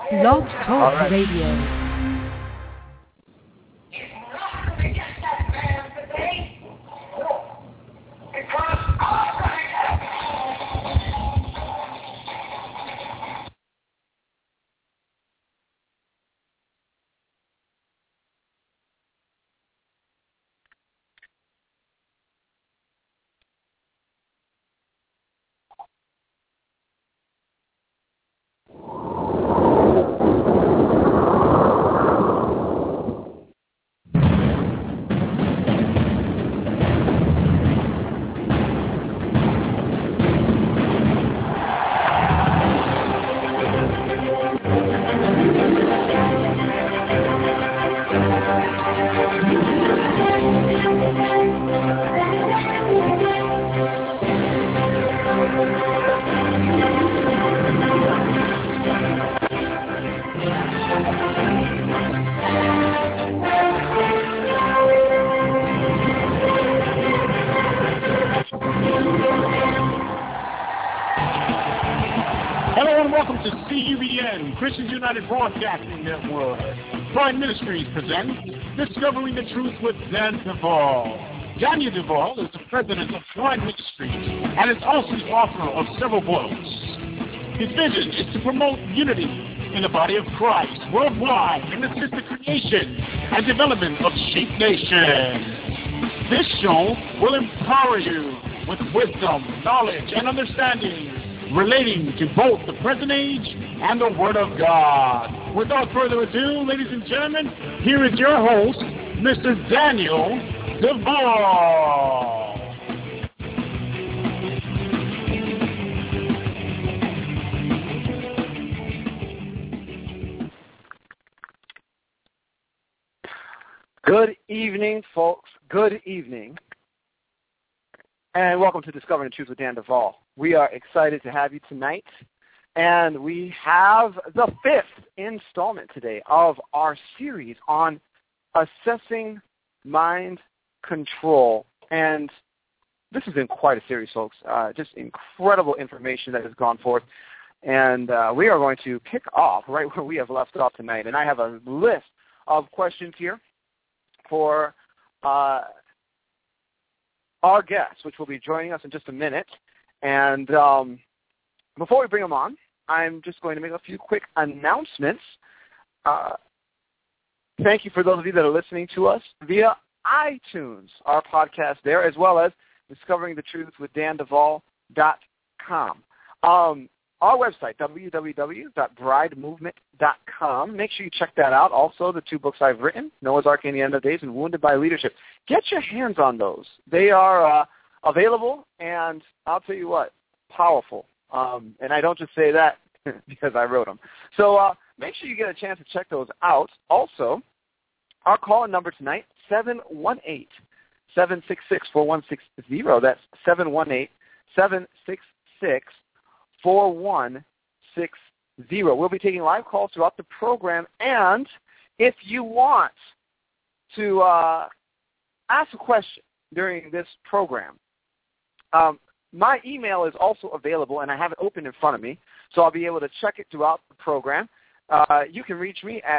Blog Talk Radio. Christians United Broadcasting Network. Prime Ministries presents Discovering the Truth with Dan Duvall. Daniel Duvall is the president of Prime Ministries and is also the author of several books. His vision is to promote unity in the body of Christ worldwide and assist the creation and development of sheep nations. This show will empower you with wisdom, knowledge, and understanding relating to both the present age and the Word of God. Without further ado, ladies and gentlemen, here is your host, Mr. Daniel Duvall. Good evening, folks. Good evening. And welcome to Discovering the Truth with Dan Duvall. We are excited to have you tonight. And we have the 5th installment today of our series on assessing mind control. And this has been quite a series, folks. Just incredible information that has gone forth. And we are going to pick off right where we have left off tonight. And I have a list of questions here for our guests, which will be joining us in just a minute. And before we bring them on, I'm just going to make a few quick announcements. Thank you for those of you that are listening to us via iTunes, our podcast there, as well as Discovering the Truth with DanDuvall.com. Our website, www.bridemovement.com. Make sure you check that out. Also, the 2 books I've written, Noah's Ark in the End of Days and Wounded by Leadership. Get your hands on those. They are available, and I'll tell you what, powerful. And I don't just say that because I wrote them. So make sure you get a chance to check those out. Also, our call-in number tonight, 718-766-4160. That's 718-766-4160. We'll be taking live calls throughout the program. And if you want to ask a question during this program, my email is also available, and I have it open in front of me, so I'll be able to check it throughout the program. You can reach me at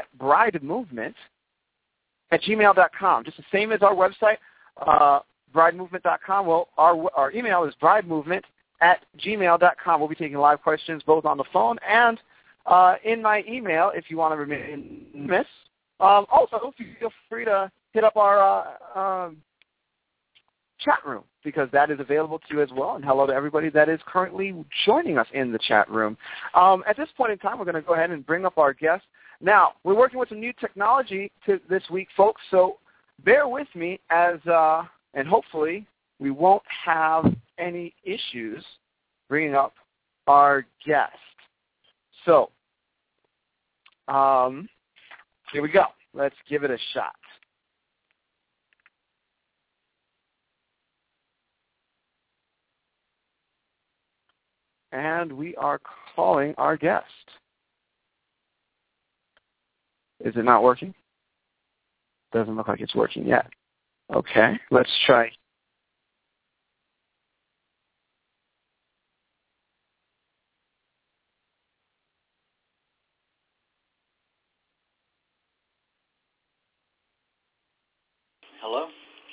bridemovement@gmail.com, just the same as our website, bridemovement.com. Well, our email is bridemovement@gmail.com. We'll be taking live questions both on the phone and in my email if you want to remain anonymous. Also, feel free to hit up our chat room, because that is available to you as well. And hello to everybody that is currently joining us in the chat room. At this point in time, we're going to go ahead and bring up our guest. Now, we're working with some new technology this week, folks, so bear with me as, and hopefully we won't have any issues bringing up our guest. So, here we go. Let's give it a shot. And we are calling our guest. Is it not working? Doesn't look like it's working yet. Okay, let's try. Hello?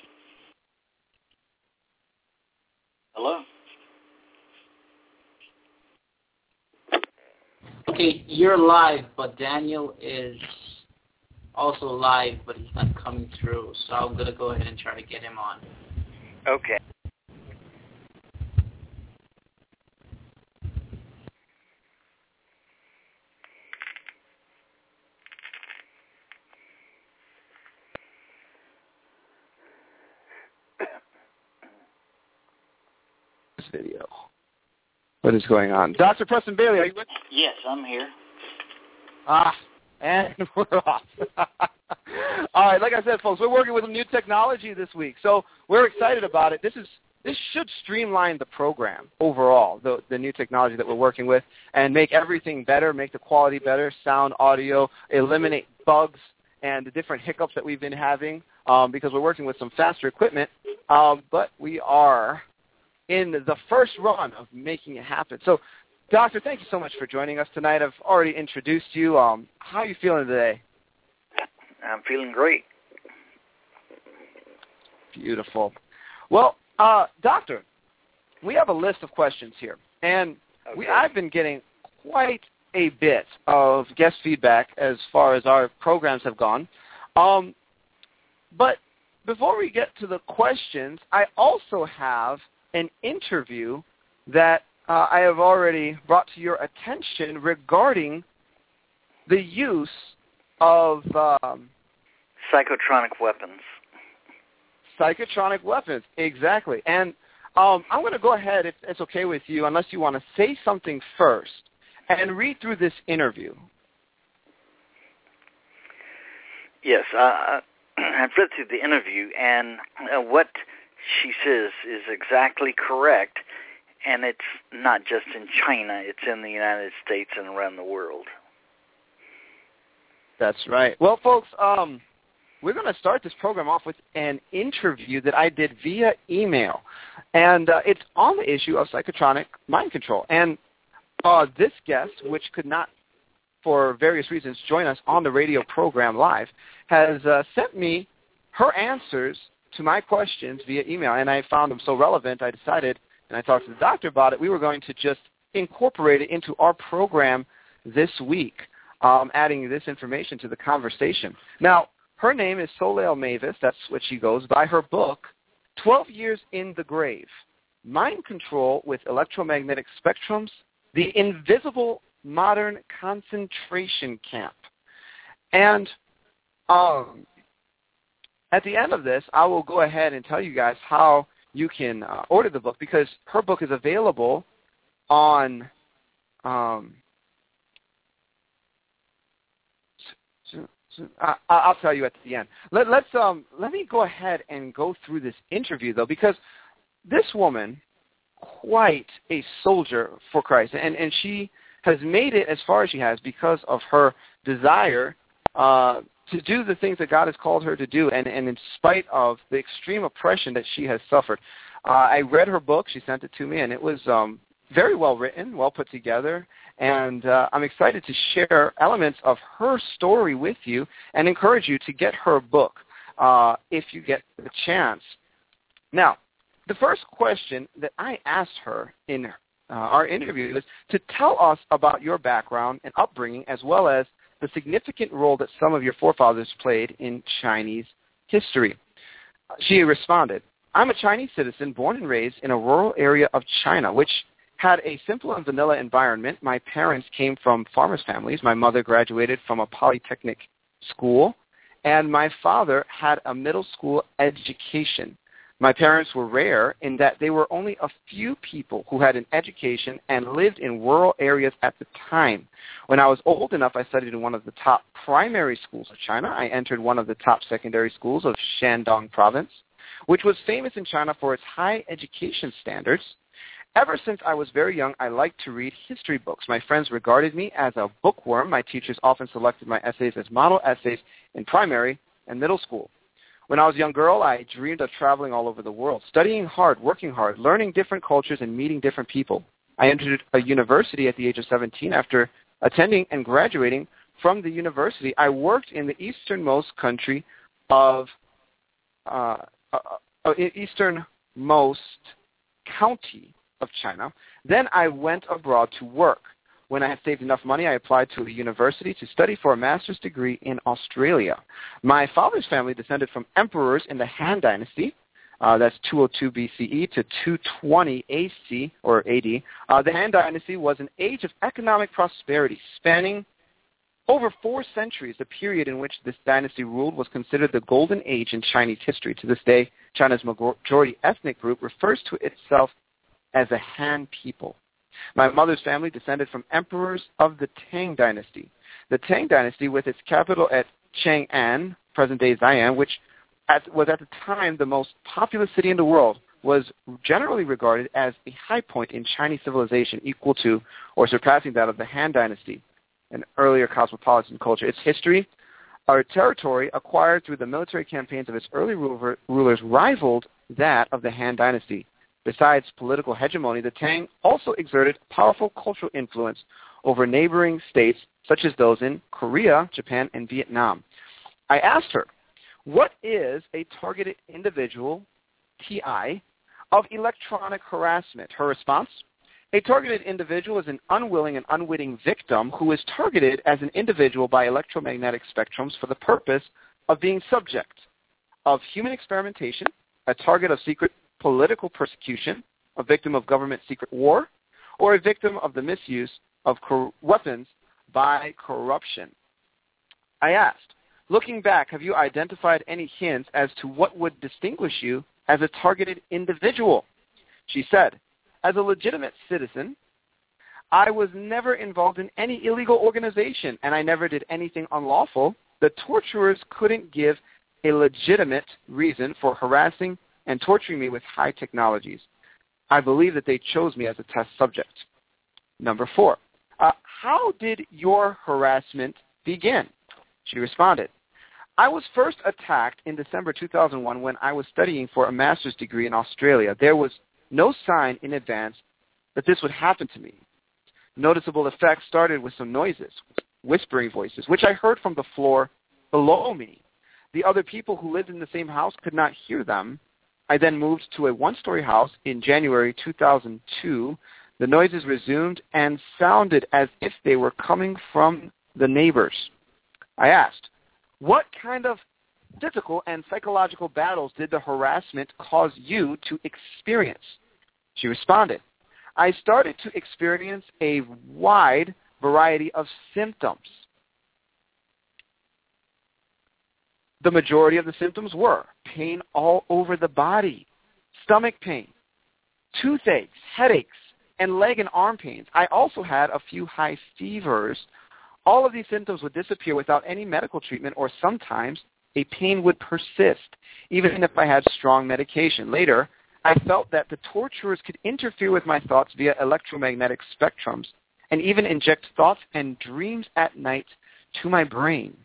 Hello? Okay, you're live, but Daniel is also live, but he's not coming through. So I'm going to go ahead and try to get him on. Okay. This video. What is going on? Dr. Preston Bailey, are you with? Yes, I'm here. And we're off. All right, like I said, folks, we're working with some new technology this week, so we're excited about it. This should streamline the program overall, the new technology that we're working with, and make everything better, make the quality better, sound, audio, eliminate bugs and the different hiccups that we've been having because we're working with some faster equipment, but we are in the first run of making it happen. So, Doctor, thank you so much for joining us tonight. I've already introduced you. How are you feeling today? I'm feeling great. Beautiful. Well, Doctor, we have a list of questions here, and Okay. I've been getting quite a bit of guest feedback as far as our programs have gone. But before we get to the questions, I also have an interview that I have already brought to your attention regarding the use of Psychotronic weapons. Psychotronic weapons, exactly. And I'm going to go ahead, if it's okay with you, unless you want to say something first, and read through this interview. Yes, I've read through the interview, and what she says is exactly correct, and it's not just in China, it's in the United States and around the world. That's right. Well, folks, we're going to start this program off with an interview that I did via email, and it's on the issue of psychotronic mind control. And this guest, which could not, for various reasons, join us on the radio program live, has sent me her answers to my questions via email, and I found them so relevant, I decided, and I talked to the doctor about it, we were going to just incorporate it into our program this week, adding this information to the conversation. Now, her name is Soleil Mavis, that's what she goes by. Her book, 12 Years in the Grave, Mind Control with Electromagnetic Spectrums, The Invisible Modern Concentration Camp. And at the end of this, I will go ahead and tell you guys how you can order the book, because her book is available on I'll tell you at the end. Let me go ahead and go through this interview, though, because this woman, quite a soldier for Christ, and she has made it as far as she has because of her desire to do the things that God has called her to do, and in spite of the extreme oppression that she has suffered. I read her book. She sent it to me, and it was very well written, well put together, and I'm excited to share elements of her story with you and encourage you to get her book if you get the chance. Now, the first question that I asked her in our interview is to tell us about your background and upbringing, as well as the significant role that some of your forefathers played in Chinese history. She responded, I'm a Chinese citizen born and raised in a rural area of China, which had a simple and vanilla environment. My parents came from farmers' families. My mother graduated from a polytechnic school, and my father had a middle school education. My parents were rare in that they were only a few people who had an education and lived in rural areas at the time. When I was old enough, I studied in one of the top primary schools of China. I entered one of the top secondary schools of Shandong province, which was famous in China for its high education standards. Ever since I was very young, I liked to read history books. My friends regarded me as a bookworm. My teachers often selected my essays as model essays in primary and middle school. When I was a young girl, I dreamed of traveling all over the world, studying hard, working hard, learning different cultures, and meeting different people. I entered a university at the age of 17. After attending and graduating from the university, I worked in the easternmost country of easternmost county of China. Then I went abroad to work. When I had saved enough money, I applied to a university to study for a master's degree in Australia. My father's family descended from emperors in the Han Dynasty. That's 202 BCE to 220 AC or AD. The Han Dynasty was an age of economic prosperity spanning over 4 centuries. The period in which this dynasty ruled was considered the golden age in Chinese history. To this day, China's majority ethnic group refers to itself as the Han people. My mother's family descended from emperors of the Tang Dynasty. The Tang Dynasty, with its capital at Chang'an, present-day Xi'an, which was at the time the most populous city in the world, was generally regarded as a high point in Chinese civilization, equal to or surpassing that of the Han Dynasty, an earlier cosmopolitan culture. Its history, our territory acquired through the military campaigns of its early rulers, rivaled that of the Han Dynasty. Besides political hegemony, the Tang also exerted powerful cultural influence over neighboring states such as those in Korea, Japan, and Vietnam. I asked her, what is a targeted individual, TI, of electronic harassment? Her response, a targeted individual is an unwilling and unwitting victim who is targeted as an individual by electromagnetic spectrums for the purpose of being subject of human experimentation, a target of secret political persecution, a victim of government secret war, or a victim of the misuse of weapons by corruption. I asked, looking back, have you identified any hints as to what would distinguish you as a targeted individual? She said, as a legitimate citizen, I was never involved in any illegal organization, and I never did anything unlawful. The torturers couldn't give a legitimate reason for harassing and torturing me with high technologies. I believe that they chose me as a test subject. Number 4, how did your harassment begin? She responded, I was first attacked in December 2001 when I was studying for a master's degree in Australia. There was no sign in advance that this would happen to me. Noticeable effects started with some noises, whispering voices, which I heard from the floor below me. The other people who lived in the same house could not hear them. I then moved to a 1-story house in January 2002. The noises resumed and sounded as if they were coming from the neighbors. I asked, what kind of physical and psychological battles did the harassment cause you to experience? She responded, I started to experience a wide variety of symptoms. The majority of the symptoms were pain all over the body, stomach pain, toothaches, headaches, and leg and arm pains. I also had a few high fevers. All of these symptoms would disappear without any medical treatment, or sometimes a pain would persist, even if I had strong medication. Later, I felt that the torturers could interfere with my thoughts via electromagnetic spectrums and even inject thoughts and dreams at night to my brain.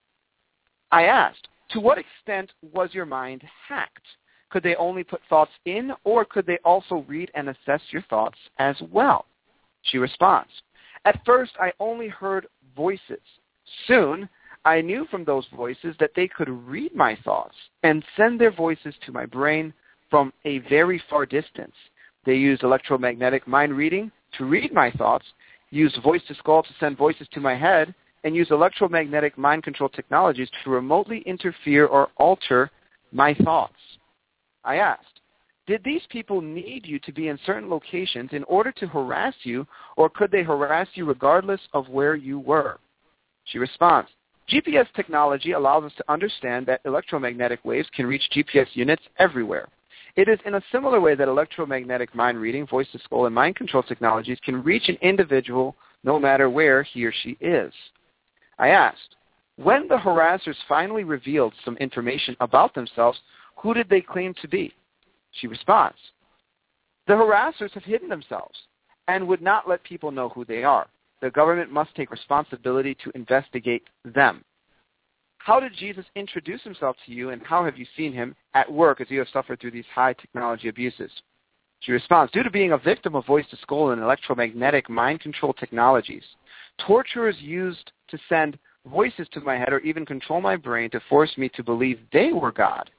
I asked, to what extent was your mind hacked? Could they only put thoughts in, or could they also read and assess your thoughts as well? She responds, at first I only heard voices. Soon, I knew from those voices that they could read my thoughts and send their voices to my brain from a very far distance. They used electromagnetic mind reading to read my thoughts, used voice-to-skull to send voices to my head, and used electromagnetic mind control technologies to remotely interfere or alter my thoughts. I asked, did these people need you to be in certain locations in order to harass you, or could they harass you regardless of where you were? She responds, GPS technology allows us to understand that electromagnetic waves can reach GPS units everywhere. It is in a similar way that electromagnetic mind reading, voice-to-skull, and mind control technologies can reach an individual no matter where he or she is. I asked, when the harassers finally revealed some information about themselves, who did they claim to be? She responds, the harassers have hidden themselves and would not let people know who they are. The government must take responsibility to investigate them. How did Jesus introduce himself to you, and how have you seen him at work as you have suffered through these high technology abuses? She responds, due to being a victim of voice-to-skull and electromagnetic mind control technologies, torturers used to send voices to my head or even control my brain to force me to believe they were God.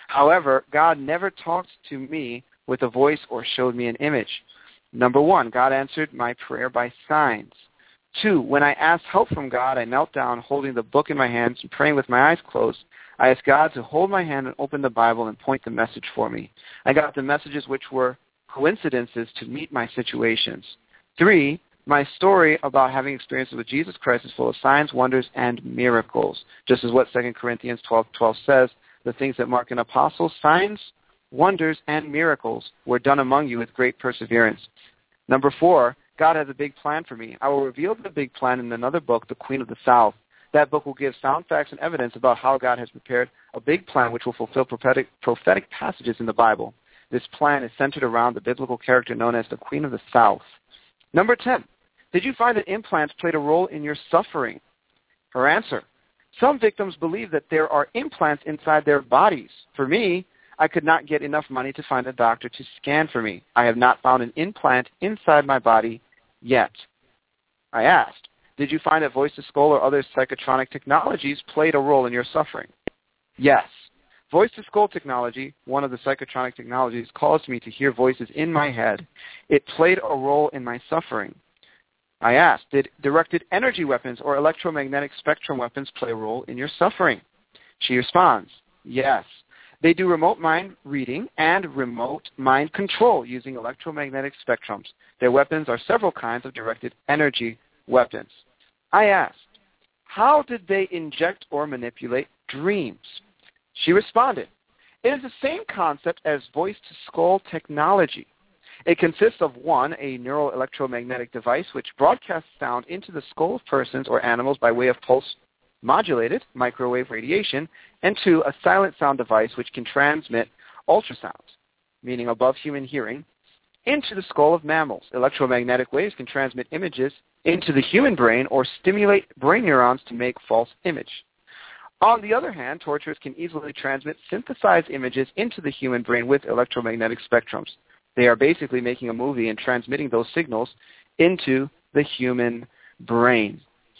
However, God never talked to me with a voice or showed me an image. Number 1, God answered my prayer by signs. 2, when I asked help from God, I knelt down holding the book in my hands and praying with my eyes closed. I asked God to hold my hand and open the Bible and point the message for me. I got the messages which were coincidences to meet my situations. 3, my story about having experiences with Jesus Christ is full of signs, wonders, and miracles. Just as what 2 Corinthians 12:12 says, the things that mark an apostle, signs, wonders, and miracles were done among you with great perseverance. Number 4, God has a big plan for me. I will reveal the big plan in another book, The Queen of the South. That book will give sound facts and evidence about how God has prepared a big plan which will fulfill prophetic passages in the Bible. This plan is centered around the biblical character known as the Queen of the South. Number 10, did you find that implants played a role in your suffering? Her answer, some victims believe that there are implants inside their bodies. For me, I could not get enough money to find a doctor to scan for me. I have not found an implant inside my body yet. I asked, did you find that voice-to-skull or other psychotronic technologies played a role in your suffering? Yes. Voice-to-skull technology, one of the psychotronic technologies, caused me to hear voices in my head. It played a role in my suffering. I asked, did directed energy weapons or electromagnetic spectrum weapons play a role in your suffering? She responds, yes. They do remote mind reading and remote mind control using electromagnetic spectrums. Their weapons are several kinds of directed energy weapons. I asked, how did they inject or manipulate dreams? She responded, it is the same concept as voice-to-skull technology. It consists of 1, a neural electromagnetic device which broadcasts sound into the skull of persons or animals by way of pulse-modulated microwave radiation, and 2, a silent sound device which can transmit ultrasounds, meaning above human hearing, into the skull of mammals. Electromagnetic waves can transmit images into the human brain or stimulate brain neurons to make false image. On the other hand, torturers can easily transmit synthesized images into the human brain with electromagnetic spectrums. They are basically making a movie and transmitting those signals into the human brain.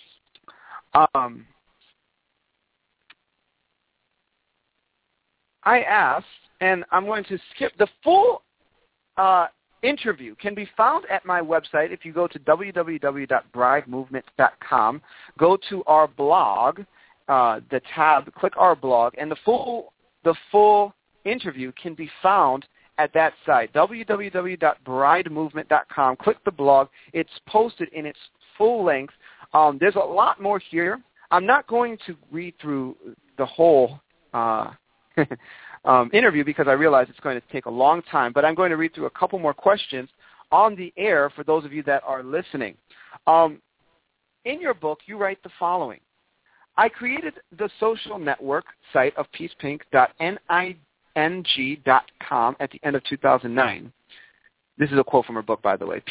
I asked, and I'm going to skip the full interview can be found at my website. If you go to www.bridemovement.com, go to our blog, the tab, click our blog, and the full interview can be found at that site, www.bridemovement.com. Click the blog. It's posted in its full length. There's a lot more here. I'm not going to read through the whole interview because I realize it's going to take a long time, but I'm going to read through a couple more questions on the air for those of you that are listening. In your book, you write the following. I created the social network site of peacepink.ning.com at the end of 2009. This is a quote from her book, by the way.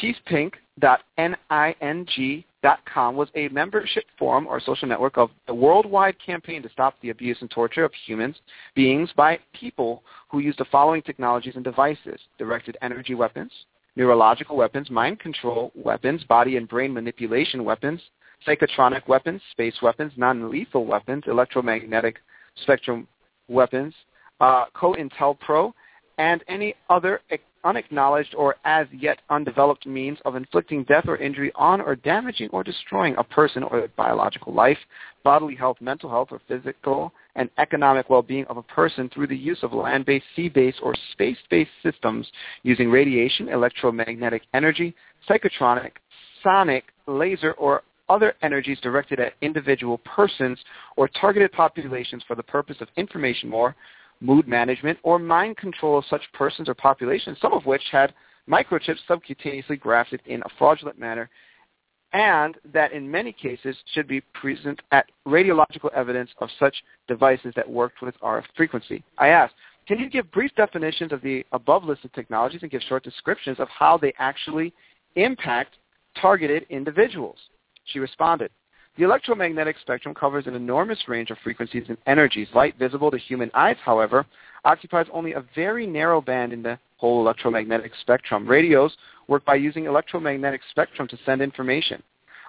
Peacepink.ning.com was a membership forum or social network of a worldwide campaign to stop the abuse and torture of human beings by people who use the following technologies and devices: directed energy weapons, neurological weapons, mind control weapons, body and brain manipulation weapons, psychotronic weapons, space weapons, non-lethal weapons, electromagnetic spectrum weapons, COINTELPRO, and any other unacknowledged or as yet undeveloped means of inflicting death or injury on or damaging or destroying a person or their biological life, bodily health, mental health, or physical and economic well-being of a person through the use of land-based, sea-based, or space-based systems using radiation, electromagnetic energy, psychotronic, sonic, laser, or other energies directed at individual persons or targeted populations for the purpose of information war, mood management, or mind control of such persons or populations, some of which had microchips subcutaneously grafted in a fraudulent manner, and that in many cases should be present at radiological evidence of such devices that worked with RF frequency. I asked, can you give brief definitions of the above listed technologies and give short descriptions of how they actually impact targeted individuals? She responded, the electromagnetic spectrum covers an enormous range of frequencies and energies. Light visible to human eyes, however, occupies only a very narrow band in the whole electromagnetic spectrum. Radios work by using electromagnetic spectrum to send information.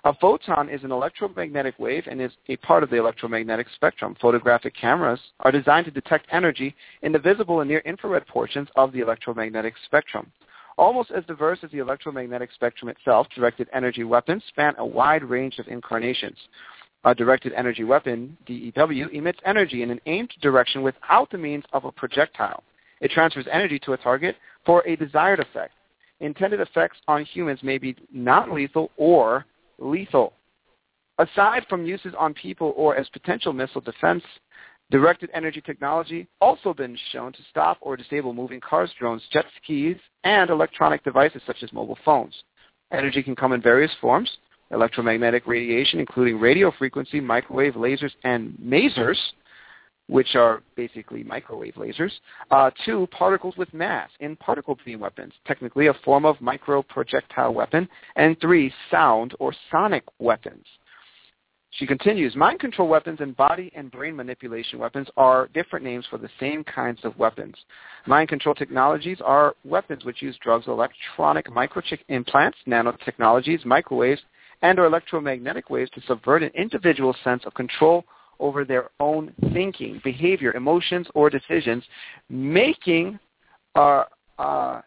A photon is an electromagnetic wave and is a part of the electromagnetic spectrum. Photographic cameras are designed to detect energy in the visible and near-infrared portions of the electromagnetic spectrum. Almost as diverse as the electromagnetic spectrum itself, directed energy weapons span a wide range of incarnations. A directed energy weapon, DEW, emits energy in an aimed direction without the means of a projectile. It transfers energy to a target for a desired effect. Intended effects on humans may be non-lethal or lethal. Aside from uses on people or as potential missile defense, directed energy technology also been shown to stop or disable moving cars, drones, jet skis, and electronic devices such as mobile phones. Energy can come in various forms: electromagnetic radiation, including radio frequency, microwave, lasers, and masers, which are basically microwave lasers, to particles with mass in particle beam weapons, technically a form of micro-projectile weapon, and 3, sound or sonic weapons. She continues, mind control weapons and body and brain manipulation weapons are different names for the same kinds of weapons. Mind control technologies are weapons which use drugs, electronic microchip implants, nanotechnologies, microwaves, and or electromagnetic waves to subvert an individual's sense of control over their own thinking, behavior, emotions, or decisions, making and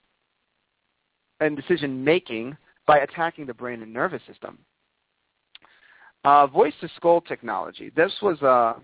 decision-making by attacking the brain and nervous system. Voice-to-skull technology. This was,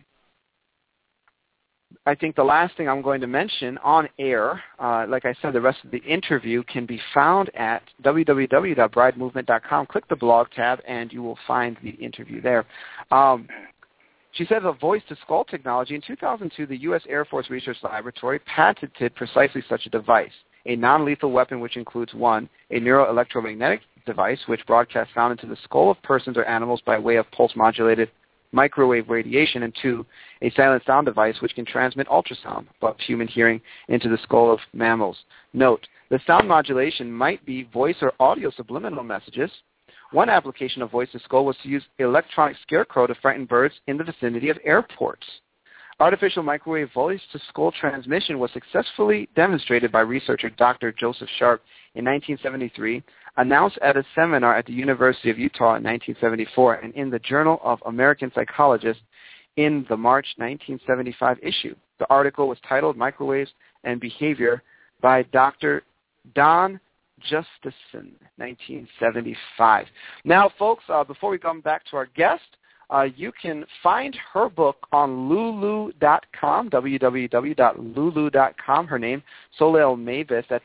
I think, the last thing I'm going to mention on air. Like I said, the rest of the interview can be found at www.bridemovement.com. Click the blog tab, and you will find the interview there. She says of voice-to-skull technology, in 2002, the U.S. Air Force Research Laboratory patented precisely such a device, a non-lethal weapon which includes 1, a neuroelectromagnetic device which broadcasts sound into the skull of persons or animals by way of pulse-modulated microwave radiation, and 2, a silent sound device which can transmit ultrasound above human hearing into the skull of mammals. Note, the sound modulation might be voice or audio subliminal messages. One application of voice-to-skull was to use electronic scarecrow to frighten birds in the vicinity of airports. Artificial microwave voice-to-skull transmission was successfully demonstrated by researcher Dr. Joseph Sharp in 1973, announced at a seminar at the University of Utah in 1974, and in the Journal of American Psychologists in the March 1975 issue. The article was titled Microwaves and Behavior by Dr. Don Justison, 1975. Now, folks, before we come back to our guest, you can find her book on Lulu.com, www.lulu.com. Her name, Soleil Mavis, that's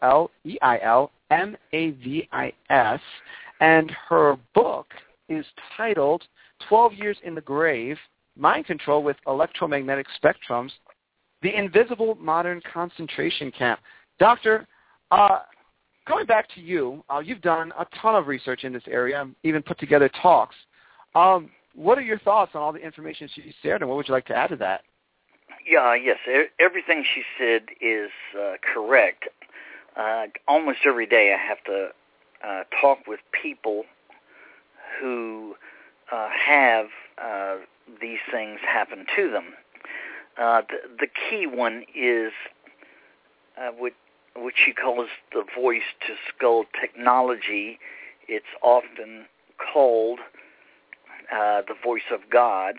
SOLEILMAVIS. And her book is titled 12 Years in the Grave, Mind Control with Electromagnetic Spectrums, The Invisible Modern Concentration Camp. Doctor, going back to you, you've done a ton of research in this area, even put together talks. What are your thoughts on all the information she shared, and what would you like to add to that? Yes, everything she said is correct. Almost every day I have to talk with people who have these things happen to them. The key one is what she calls the voice-to-skull technology. It's often called the voice of God.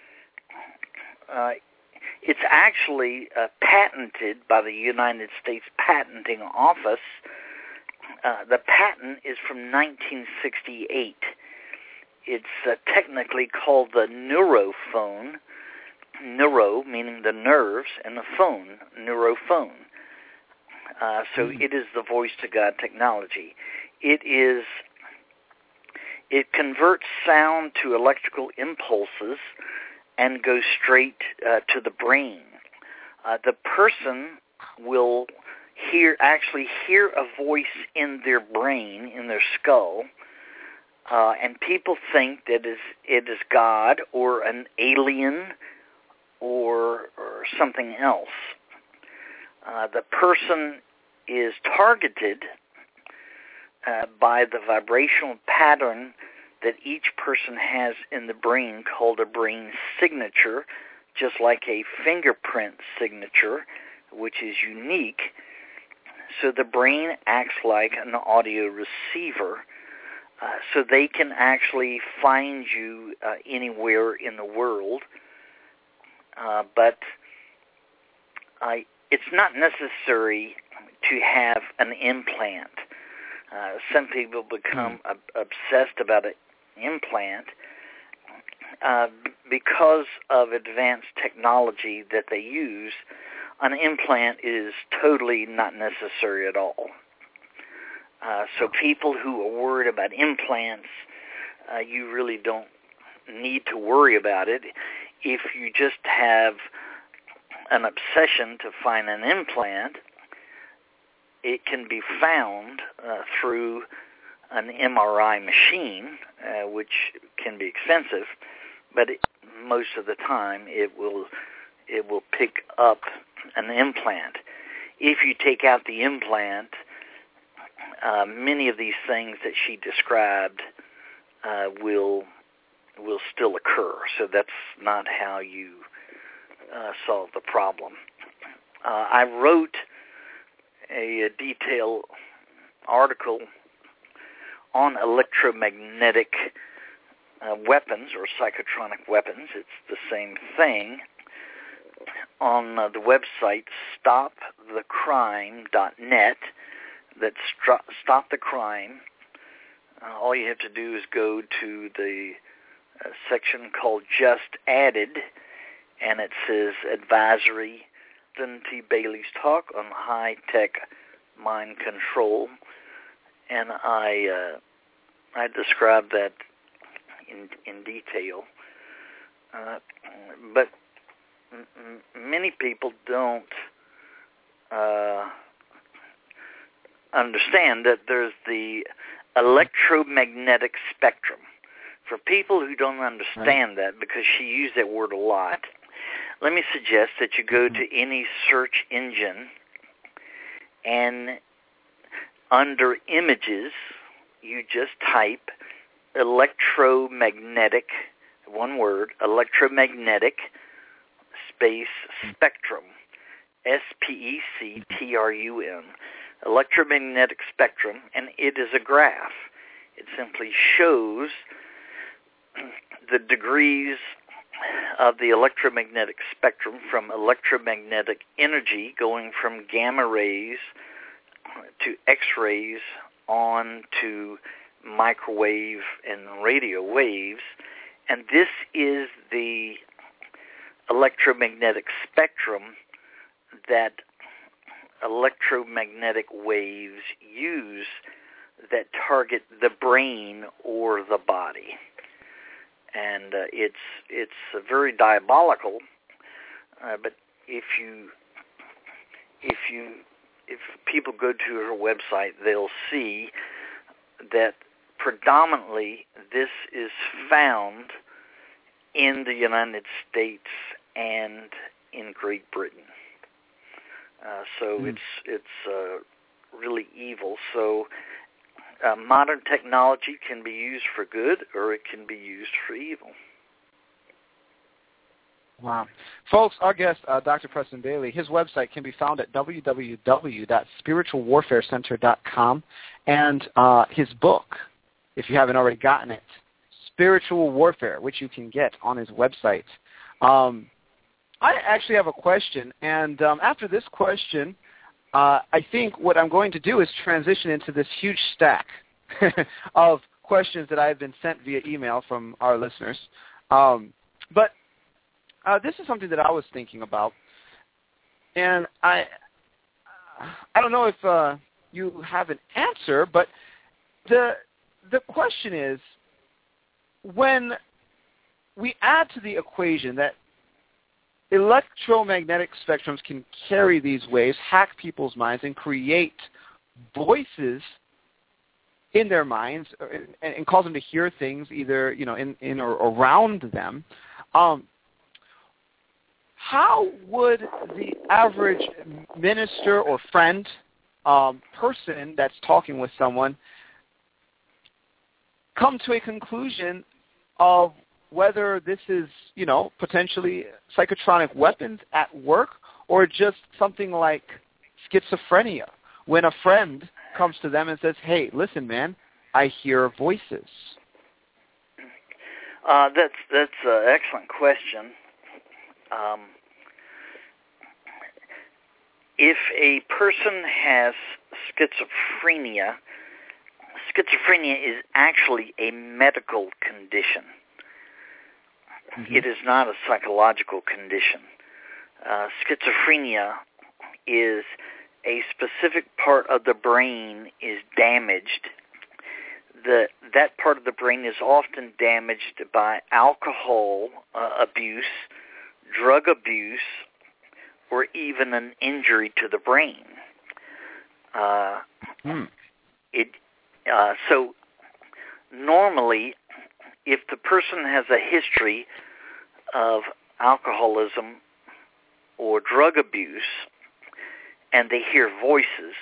It's actually patented by the United States Patenting Office. The patent is from 1968. It's technically called the neurophone. Neuro meaning the nerves, and the phone, neurophone. So it is the voice-to-God technology. It converts sound to electrical impulses and goes straight to the brain. The person will actually hear a voice in their brain, in their skull, and people think that it is God or an alien or something else. The person is targeted by the vibrational pattern that each person has in the brain, called a brain signature, just like a fingerprint signature, which is unique. So the brain acts like an audio receiver. so they can actually find you anywhere in the world. But it's not necessary to have an implant. Some people become obsessed about an implant because of advanced technology that they use. An implant is totally not necessary at all. So people who are worried about implants, you really don't need to worry about it. If you just have an obsession to find an implant, it can be found through an MRI machine, which can be expensive, but most of the time it will pick up an implant. If you take out the implant, many of these things that she described will still occur. So that's not how you solve the problem. I wrote a detailed article on electromagnetic weapons or psychotronic weapons. It's the same thing. On the website stopthecrime.net. That's Stop the Crime. All you have to do is go to the section called Just Added, and it says Advisory, Lynn T. Bailey's talk on high-tech mind control, and I describe that in detail. But many people don't understand that there's the electromagnetic spectrum. For people who don't understand that, because she used that word a lot, let me suggest that you go to any search engine and under images, you just type electromagnetic, one word, electromagnetic space spectrum, SPECTRUM, electromagnetic spectrum, and it is a graph. It simply shows the degrees of the electromagnetic spectrum from electromagnetic energy going from gamma rays to X-rays on to microwave and radio waves. And this is the electromagnetic spectrum that electromagnetic waves use that target the brain or the body. And it's very diabolical. But if people go to her website, they'll see that predominantly this is found in the United States and in Great Britain. So it's really evil. So modern technology can be used for good, or it can be used for evil. Wow. Folks, our guest, Dr. Preston Bailey, his website can be found at www.spiritualwarfarecenter.com, and his book, if you haven't already gotten it, Spiritual Warfare, which you can get on his website. I actually have a question, and after this question, I think what I'm going to do is transition into this huge stack of questions that I have been sent via email from our listeners. But this is something that I was thinking about, and I don't know if you have an answer, but the question is, when we add to the equation that electromagnetic spectrums can carry these waves, hack people's minds, and create voices in their minds, and cause them to hear things either in or around them. How would the average minister or friend, person that's talking with someone, come to a conclusion of whether this is, potentially psychotronic weapons at work, or just something like schizophrenia, when a friend comes to them and says, hey, listen, man, I hear voices? That's an excellent question. If a person has schizophrenia is actually a medical condition. Mm-hmm. It is not a psychological condition. Schizophrenia is a specific part of the brain is damaged. That part of the brain is often damaged by alcohol abuse, drug abuse, or even an injury to the brain. So normally, if the person has a history of alcoholism or drug abuse, and they hear voices,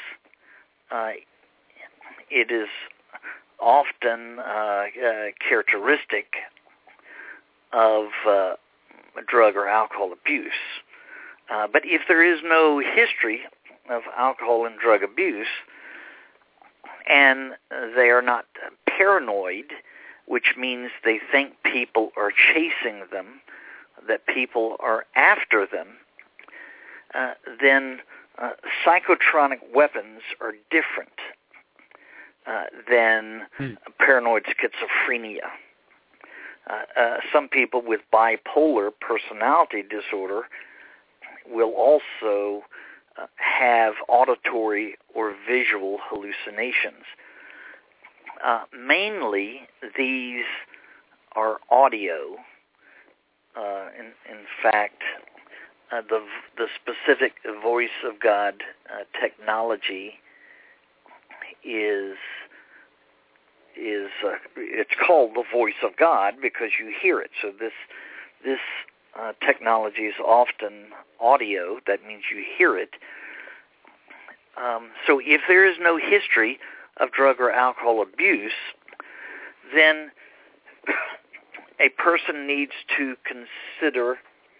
it is often characteristic of drug or alcohol abuse. But if there is no history of alcohol and drug abuse, and they are not paranoid, which means they think people are chasing them, that people are after them, then psychotronic weapons are different than paranoid schizophrenia. Some people with bipolar personality disorder will also have auditory or visual hallucinations. Mainly, these are audio. In fact, the specific Voice of God technology is it's called the Voice of God because you hear it. So this technology is often audio. That means you hear it. So if there is no history of drug or alcohol abuse, then a person needs to consider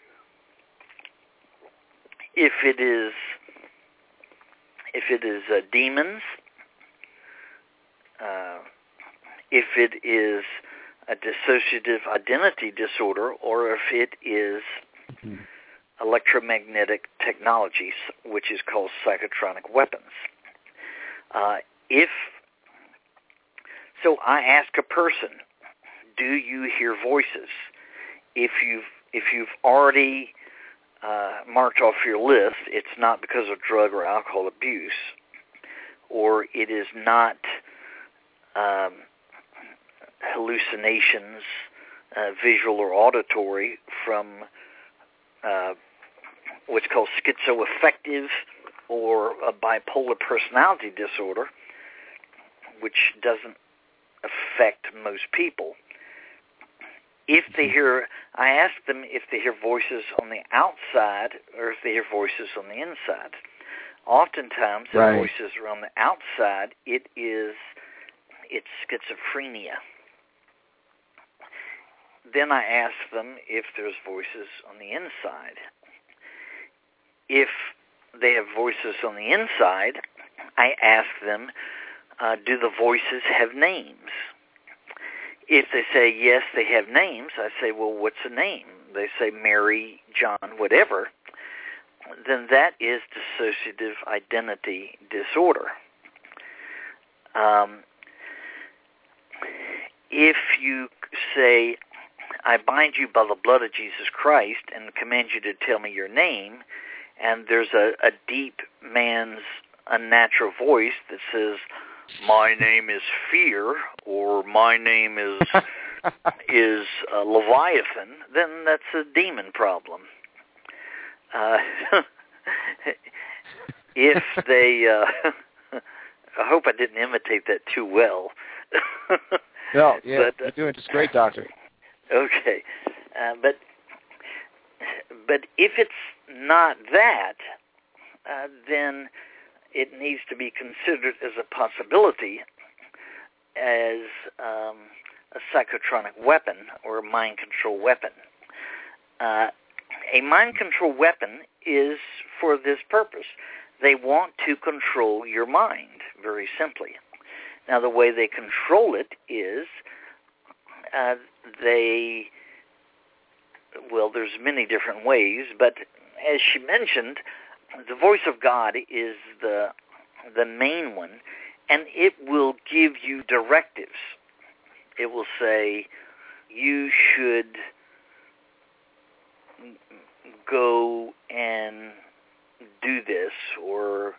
if it is demons, if it is a dissociative identity disorder, or if it is electromagnetic technologies, which is called psychotronic weapons. So I ask a person, do you hear voices? If you've already marked off your list, it's not because of drug or alcohol abuse, or it is not hallucinations, visual or auditory, from what's called schizoaffective or a bipolar personality disorder, which doesn't affect most people. If they hear, I ask them if they hear voices on the outside or if they hear voices on the inside. Oftentimes, if voices are on the outside, it's schizophrenia. Then I ask them if there's voices on the inside. If they have voices on the inside, I ask them, do the voices have names? If they say, yes, they have names, I say, well, what's a name? They say Mary, John, whatever. Then that is dissociative identity disorder. If you say, I bind you by the blood of Jesus Christ and command you to tell me your name, and there's a deep man's unnatural voice that says, my name is Fear, or my name is Leviathan, then that's a demon problem. If they, I hope I didn't imitate that too well. No, yeah, you're doing just great, Doctor. Okay, but if it's not that, then it needs to be considered as a possibility as a psychotronic weapon or a mind control weapon. A mind control weapon is for this purpose. They want to control your mind, very simply. Now, the way they control it is there's many different ways, but as she mentioned, the voice of God is the main one, and it will give you directives. It will say, you should go and do this, or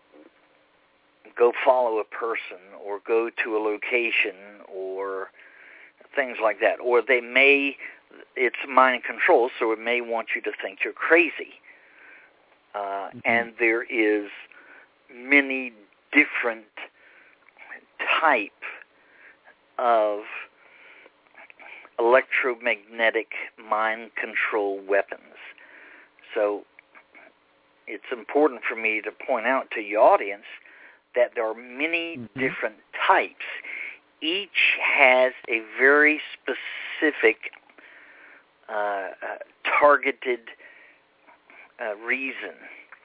go follow a person, or go to a location, or things like that. Or it's mind control, so it may want you to think you're crazy. And there is many different type of electromagnetic mind control weapons. So it's important for me to point out to your audience that there are many different types. Each has a very specific targeted reason.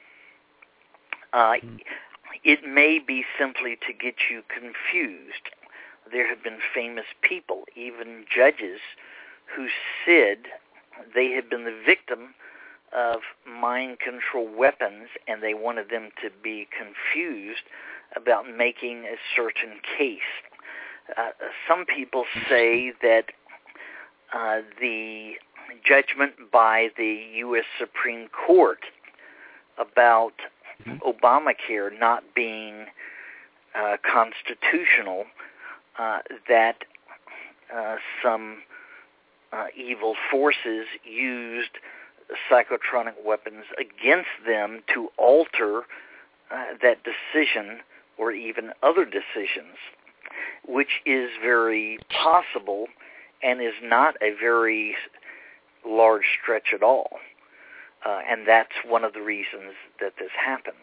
It may be simply to get you confused. There have been famous people, even judges, who said they had been the victim of mind control weapons, and they wanted them to be confused about making a certain case. Some people say that the judgment by the U.S. Supreme Court about Obamacare not being constitutional, that some evil forces used psychotronic weapons against them to alter that decision or even other decisions, which is very possible and is not a very large stretch at all. And that's one of the reasons that this happens.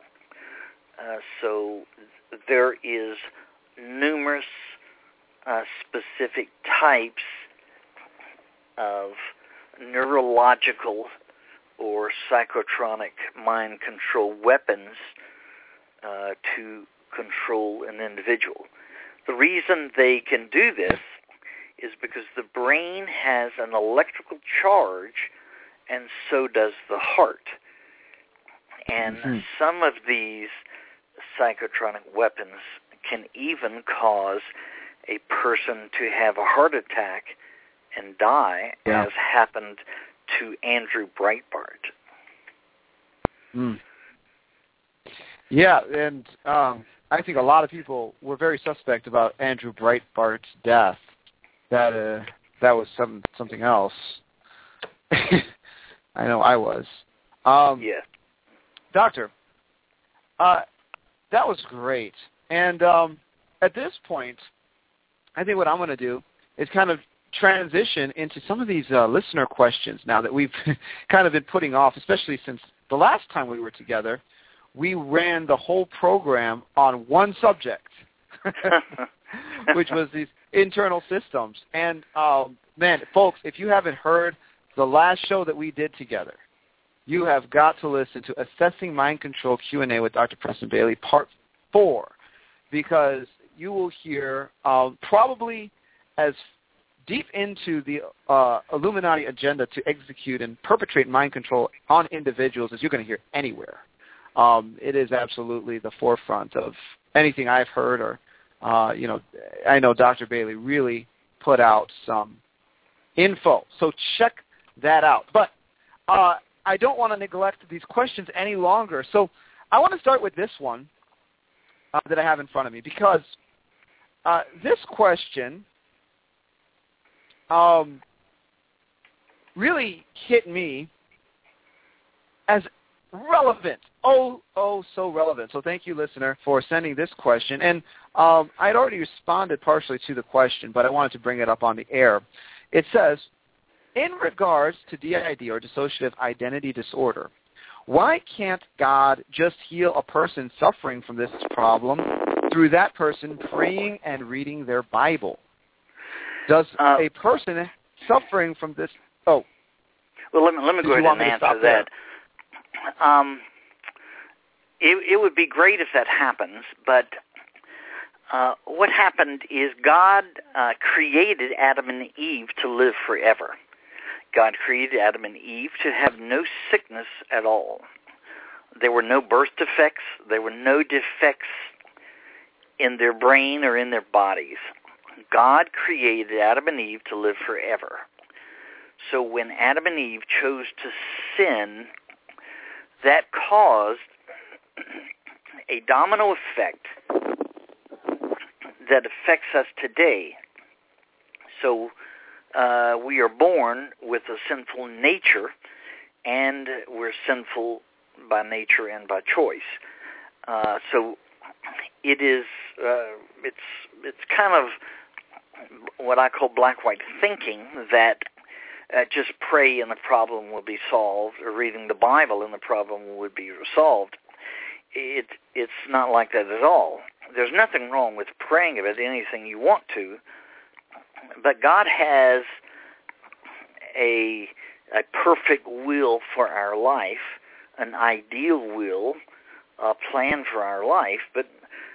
So there is numerous specific types of neurological or psychotronic mind control weapons to control an individual. The reason they can do this is because the brain has an electrical charge, and so does the heart. And some of these psychotronic weapons can even cause a person to have a heart attack and die, as happened to Andrew Breitbart. Yeah, and I think a lot of people were very suspect about Andrew Breitbart's death. That was something else. I know I was. Doctor, that was great. And at this point, I think what I'm going to do is kind of transition into some of these listener questions now that we've kind of been putting off, especially since the last time we were together. We ran the whole program on one subject, which was these internal systems. And, man, folks, if you haven't heard the last show that we did together, you have got to listen to Assessing Mind Control Q&A with Dr. Preston Bailey, Part 4, because you will hear probably as deep into the Illuminati agenda to execute and perpetrate mind control on individuals as you're going to hear anywhere. It is absolutely the forefront of anything I've heard, or I know Dr. Bailey really put out some info. So check that out. But I don't want to neglect these questions any longer. So I want to start with this one that I have in front of me, because this question really hit me as relevant. Oh, so relevant. So thank you, listener, for sending this question. And I had already responded partially to the question, but I wanted to bring it up on the air. It says, in regards to DID, or dissociative identity disorder, why can't God just heal a person suffering from this problem through that person praying and reading their Bible? Does a person suffering from this... Oh. Well, let me go ahead and answer that. It would be great if that happens, but what happened is God created Adam and Eve to live forever. God created Adam and Eve to have no sickness at all. There were no birth defects. There were no defects in their brain or in their bodies. God created Adam and Eve to live forever. So when Adam and Eve chose to sin, that caused a domino effect that affects us today. So we are born with a sinful nature, and we're sinful by nature and by choice. So it is it's kind of what I call black-white thinking, that just pray and the problem will be solved, or reading the Bible and the problem would be resolved. It's not like that at all. There's nothing wrong with praying about anything you want to, but God has a perfect will for our life, an ideal will, a plan for our life, but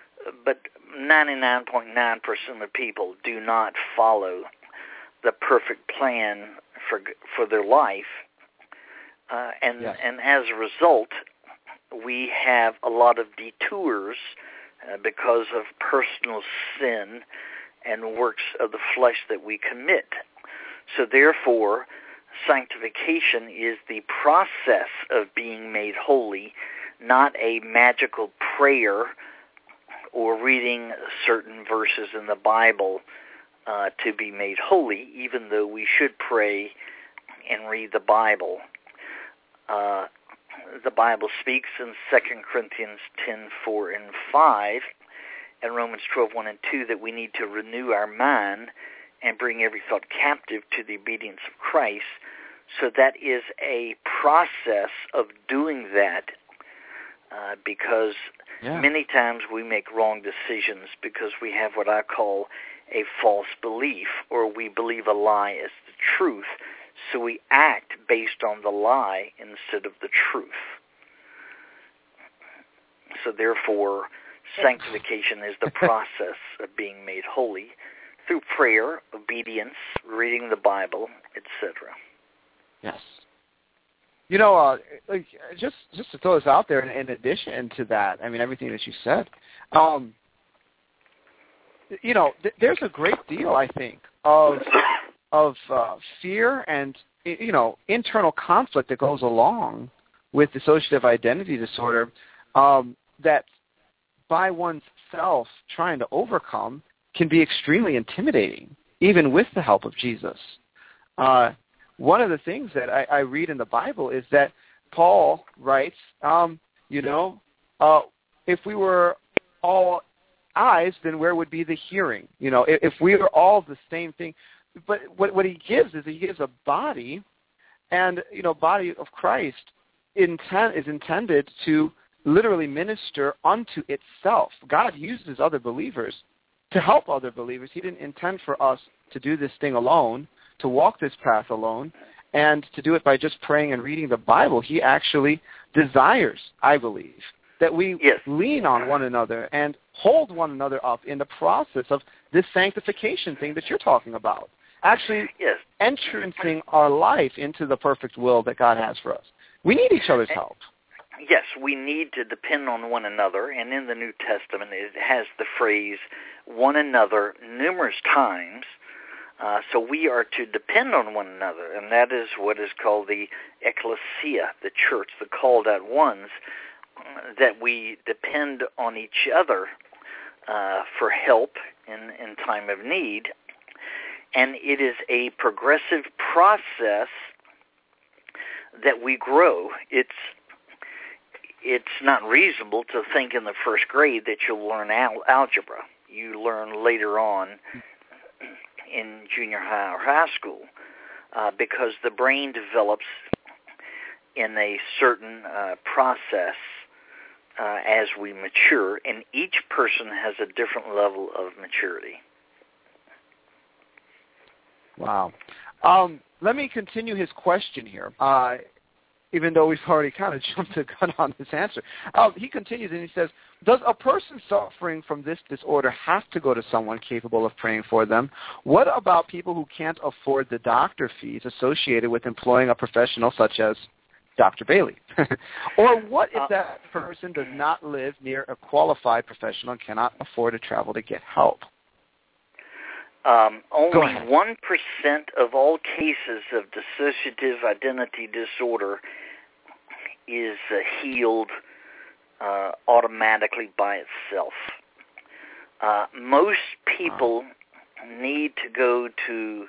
99.9% of people do not follow the perfect plan for their life, and as a result, we have a lot of detours because of personal sin and works of the flesh that we commit. So therefore, sanctification is the process of being made holy, not a magical prayer or reading certain verses in the Bible to be made holy, even though we should pray and read the Bible. The Bible speaks in 2 Corinthians 10:4 and 5, and Romans 12:1 and 2 that we need to renew our mind and bring every thought captive to the obedience of Christ. So that is a process of doing that, because many times we make wrong decisions because we have what I call a false belief, or we believe a lie as the truth. So we act based on the lie instead of the truth. So therefore, sanctification is the process of being made holy through prayer, obedience, reading the Bible, etc. Yes. You know, just to throw this out there, in addition to that, I mean, everything that you said, you know, there's a great deal, I think, of fear and, you know, internal conflict that goes along with dissociative identity disorder that by oneself trying to overcome can be extremely intimidating, even with the help of Jesus. One of the things that I read in the Bible is that Paul writes, you know, if we were all eyes, then where would be the hearing? You know, if we were all the same thing. But what he gives is he gives a body, and, you know, body of Christ is intended to literally minister unto itself. God uses other believers to help other believers. He didn't intend for us to do this thing alone, to walk this path alone, and to do it by just praying and reading the Bible. He actually desires, I believe, that we lean on one another and hold one another up in the process of this sanctification thing that you're talking about. Actually entrancing our life into the perfect will that God has for us. We need each other's help. Yes, we need to depend on one another, and in the New Testament it has the phrase one another numerous times. So we are to depend on one another, and that is what is called the ecclesia, the church, the called out ones, that we depend on each other for help in time of need. And it is a progressive process that we grow. It's not reasonable to think in the first grade that you'll learn algebra. You learn later on in junior high or high school because the brain develops in a certain process as we mature, and each person has a different level of maturity. Wow. Let me continue his question here. even though we've already kind of jumped the gun on this answer. He continues and he says, does a person suffering from this disorder have to go to someone capable of praying for them? What about people who can't afford the doctor fees associated with employing a professional such as Dr. Bailey? Or what if that person does not live near a qualified professional and cannot afford to travel to get help? Only 1% of all cases of dissociative identity disorder is healed automatically by itself. Most people need to go to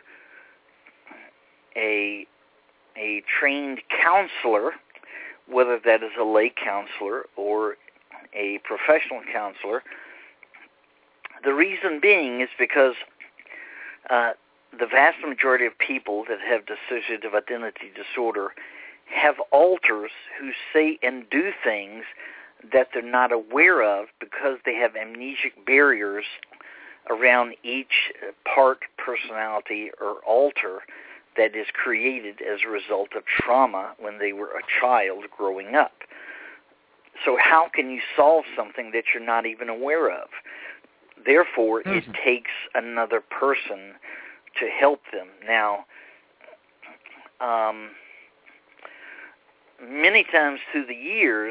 a trained counselor, whether that is a lay counselor or a professional counselor. The reason being is because the vast majority of people that have dissociative identity disorder have alters who say and do things that they're not aware of because they have amnesic barriers around each part, personality, or alter that is created as a result of trauma when they were a child growing up. So how can you solve something that you're not even aware of? Therefore, it takes another person to help them. Now, many times through the years,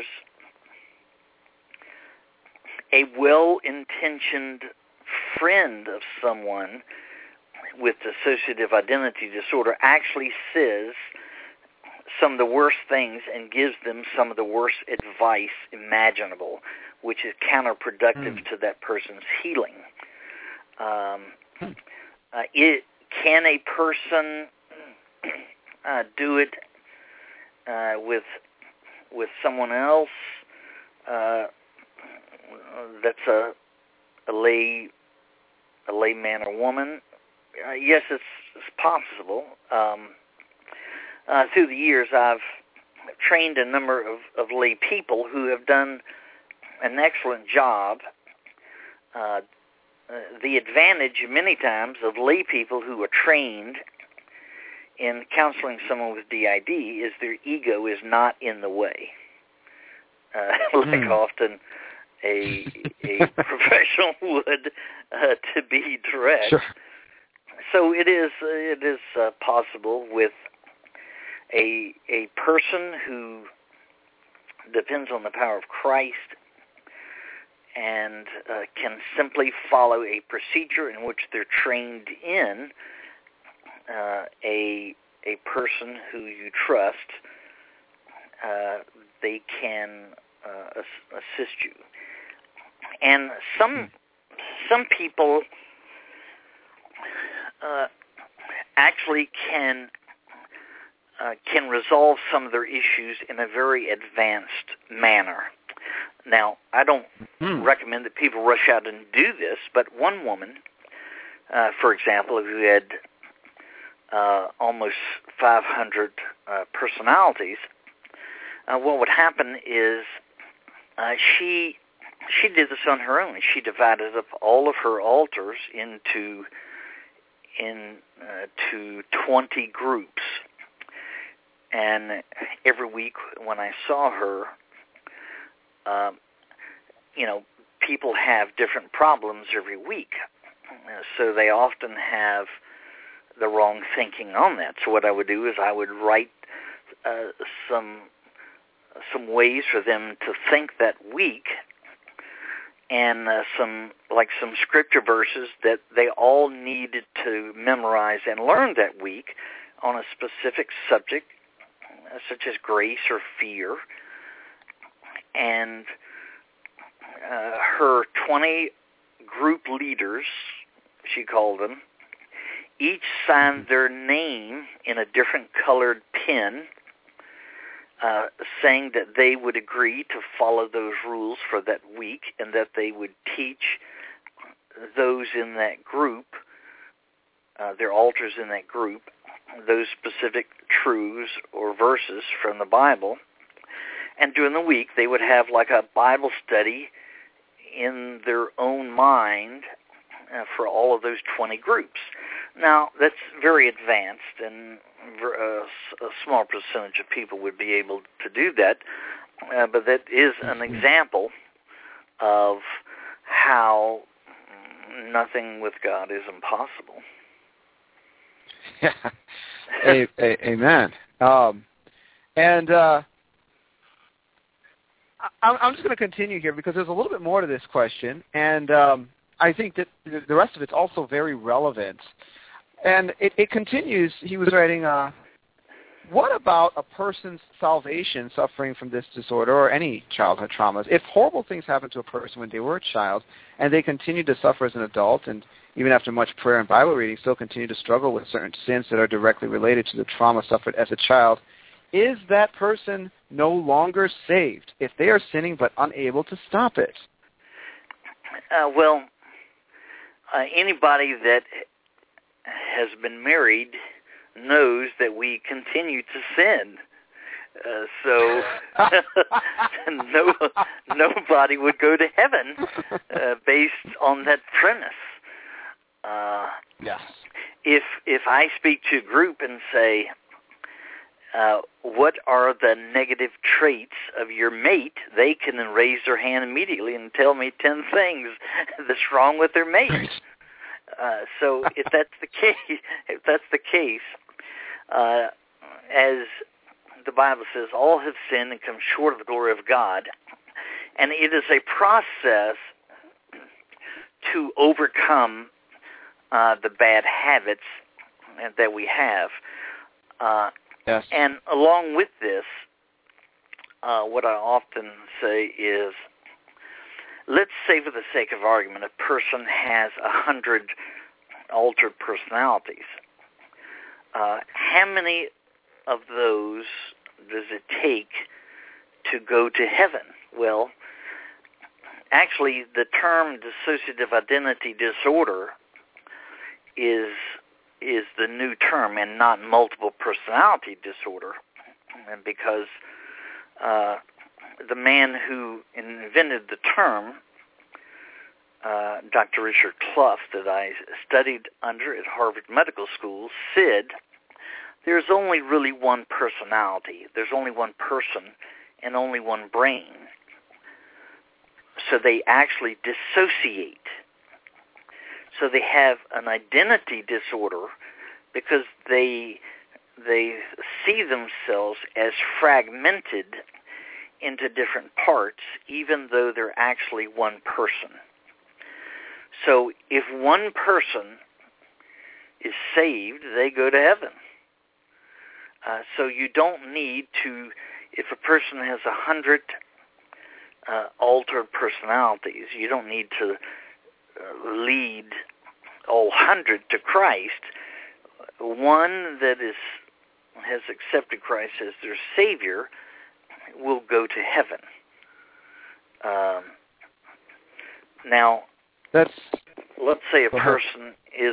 a well-intentioned friend of someone with dissociative identity disorder actually says some of the worst things and gives them some of the worst advice imaginable, which is counterproductive to that person's healing. Can a person do it with someone else that's a layman or woman? Yes, it's possible. Through the years, I've trained a number of lay people who have done an excellent job. The advantage many times of lay people who are trained in counseling someone with DID is their ego is not in the way. Like often a professional would, to be direct. Sure. So it is possible with a person who depends on the power of Christ and can simply follow a procedure in which they're trained in, a person who you trust, they can assist you. And some people actually can resolve some of their issues in a very advanced manner. Now, I don't recommend that people rush out and do this, but one woman, for example, who had almost 500 personalities, what would happen is she did this on her own. She divided up all of her altars into 20 groups. And every week when I saw her, people have different problems every week. So they often have the wrong thinking on that. So what I would do is I would write some ways for them to think that week, and some scripture verses that they all needed to memorize and learn that week on a specific subject, such as grace or fear. And her 20 group leaders, she called them, each signed their name in a different colored pen, saying that they would agree to follow those rules for that week and that they would teach those in that group, their altars in that group, those specific truths or verses from the Bible. And during the week, they would have like a Bible study in their own mind for all of those 20 groups. Now, that's very advanced, and a small percentage of people would be able to do that, but that is an example of how nothing with God is impossible. Yeah. Amen. I'm just going to continue here because there's a little bit more to this question, and I think that the rest of it's also very relevant. And it continues. He was writing, what about a person's salvation suffering from this disorder or any childhood traumas? If horrible things happen to a person when they were a child and they continue to suffer as an adult and even after much prayer and Bible reading still continue to struggle with certain sins that are directly related to the trauma suffered as a child, is that person no longer saved if they are sinning but unable to stop it? Anybody that has been married knows that we continue to sin. So nobody would go to heaven based on that premise. Yes. If I speak to a group and say, what are the negative traits of your mate, they can then raise their hand immediately and tell me 10 things that's wrong with their mate. So if that's the case, as the Bible says, all have sinned and come short of the glory of God, and it is a process to overcome the bad habits that we have. Yes. And along with this, what I often say is, let's say for the sake of argument, a person has 100 altered personalities. How many of those does it take to go to heaven? Well, actually, the term dissociative identity disorder is the new term and not multiple personality disorder, and because the man who invented the term, Dr. Richard Clough, that I studied under at Harvard Medical School, said there's only really one personality. There's only one person and only one brain. So they actually dissociate. So they have an identity disorder because they see themselves as fragmented into different parts, even though they're actually one person. So if one person is saved, they go to heaven. So you don't need to, if a person has 100 altered personalities, you don't need to lead all 100 to Christ. One that has accepted Christ as their Savior will go to heaven. Now, let's say a person is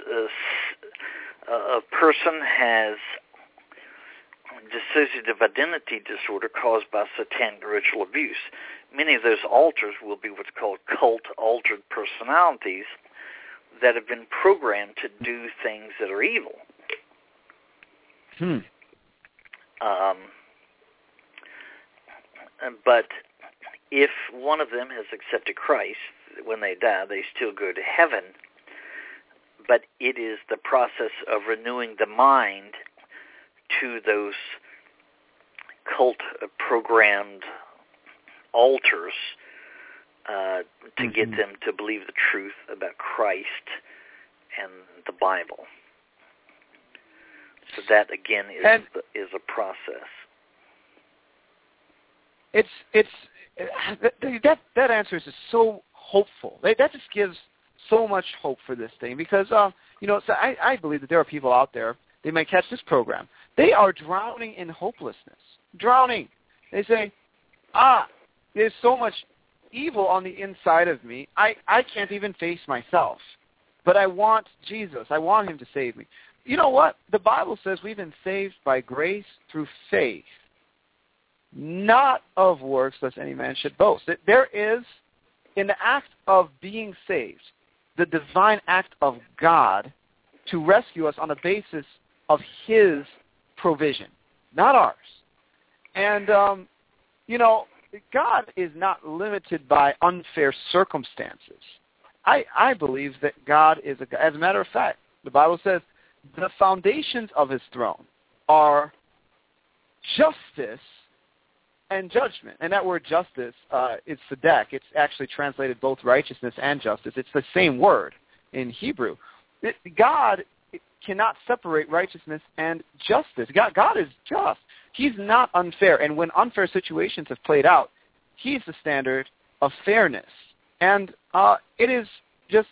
a person has dissociative identity disorder caused by satanic ritual abuse. Many of those alters will be what's called cult-altered personalities that have been programmed to do things that are evil. But if one of them has accepted Christ, when they die, they still go to heaven. But it is the process of renewing the mind to those cult-programmed alters to get them to believe the truth about Christ and the Bible. So that again is a process. That answer is just so hopeful. That just gives so much hope for this thing because so I believe that there are people out there. They might catch this program. They are drowning in hopelessness. Drowning. They say, there's so much evil on the inside of me. I can't even face myself. But I want Jesus. I want him to save me. You know what? The Bible says we've been saved by grace through faith, not of works, lest any man should boast. There is, in the act of being saved, the divine act of God to rescue us on the basis of his provision, not ours. And, God is not limited by unfair circumstances. I believe that God is, as a matter of fact, the Bible says the foundations of his throne are justice and judgment. And that word justice, it's tzedek. It's actually translated both righteousness and justice. It's the same word in Hebrew. God cannot separate righteousness and justice. God is just. He's not unfair. And when unfair situations have played out, he's the standard of fairness. And it is just,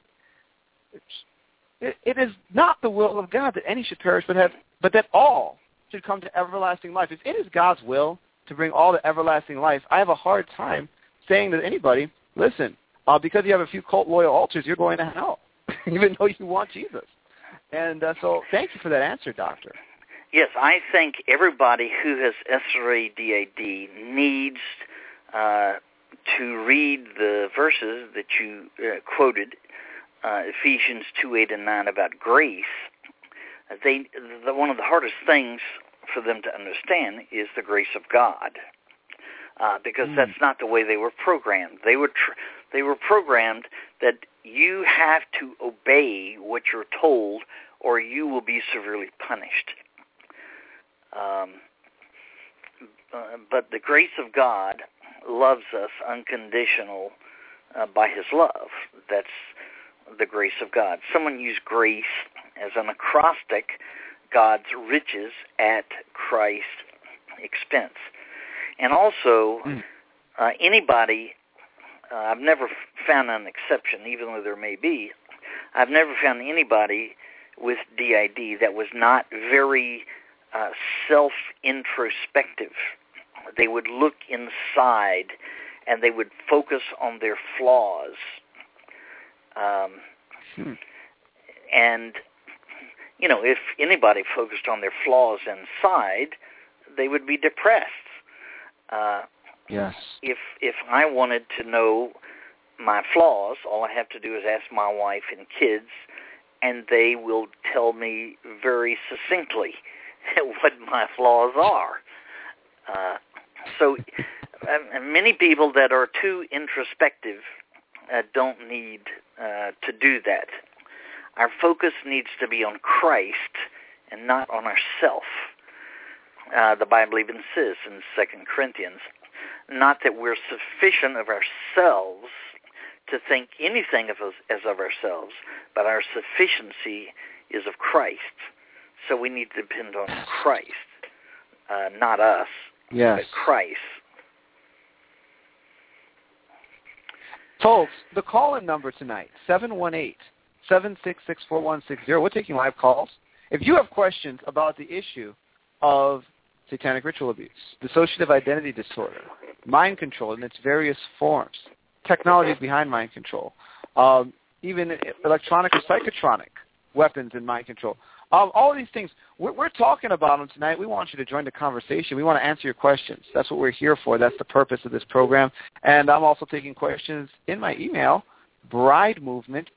it is not the will of God that any should perish, but that all should come to everlasting life. If it is God's will to bring all to everlasting life, I have a hard time saying to anybody, listen, because you have a few cult loyal altars, you're going to hell, even though you want Jesus. And so thank you for that answer, Doctor. Yes, I think everybody who has SRADAD needs to read the verses that you quoted, Ephesians 2:8 and 9 about grace. One of the hardest things for them to understand is the grace of God, because that's not the way they were programmed. They were programmed that you have to obey what you're told, or you will be severely punished. But the grace of God loves us unconditional by his love. That's the grace of God. Someone used grace as an acrostic, God's riches at Christ's expense. And also, anybody, I've never found an exception, even though there may be, I've never found anybody with DID that was not very self-introspective. They would look inside and they would focus on their flaws. And, if anybody focused on their flaws inside, they would be depressed. Yes. If I wanted to know my flaws, all I have to do is ask my wife and kids, and they will tell me very succinctly what my flaws are. So many people that are too introspective don't need to do that. Our focus needs to be on Christ and not on ourself. The Bible even says in 2 Corinthians, not that we're sufficient of ourselves to think anything of us as of ourselves, but our sufficiency is of Christ. So we need to depend on Christ, not us, but Christ. Folks, the call-in number tonight, 718-766-4160. We're taking live calls. If you have questions about the issue of satanic ritual abuse, dissociative identity disorder, mind control in its various forms, technologies behind mind control, even electronic or psychotronic weapons in mind control, all of these things, we're talking about them tonight. We want you to join the conversation. We want to answer your questions. That's what we're here for. That's the purpose of this program. And I'm also taking questions in my email, bridemovement,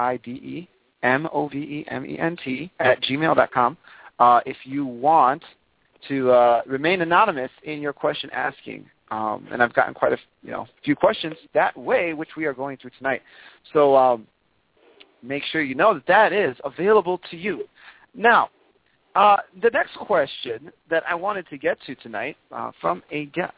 BRIDEMOVEMENT, @gmail.com. If you want to remain anonymous in your question asking. And I've gotten quite a few questions that way, which we are going through tonight. So make sure you know that is available to you. Now, the next question that I wanted to get to tonight from a guest.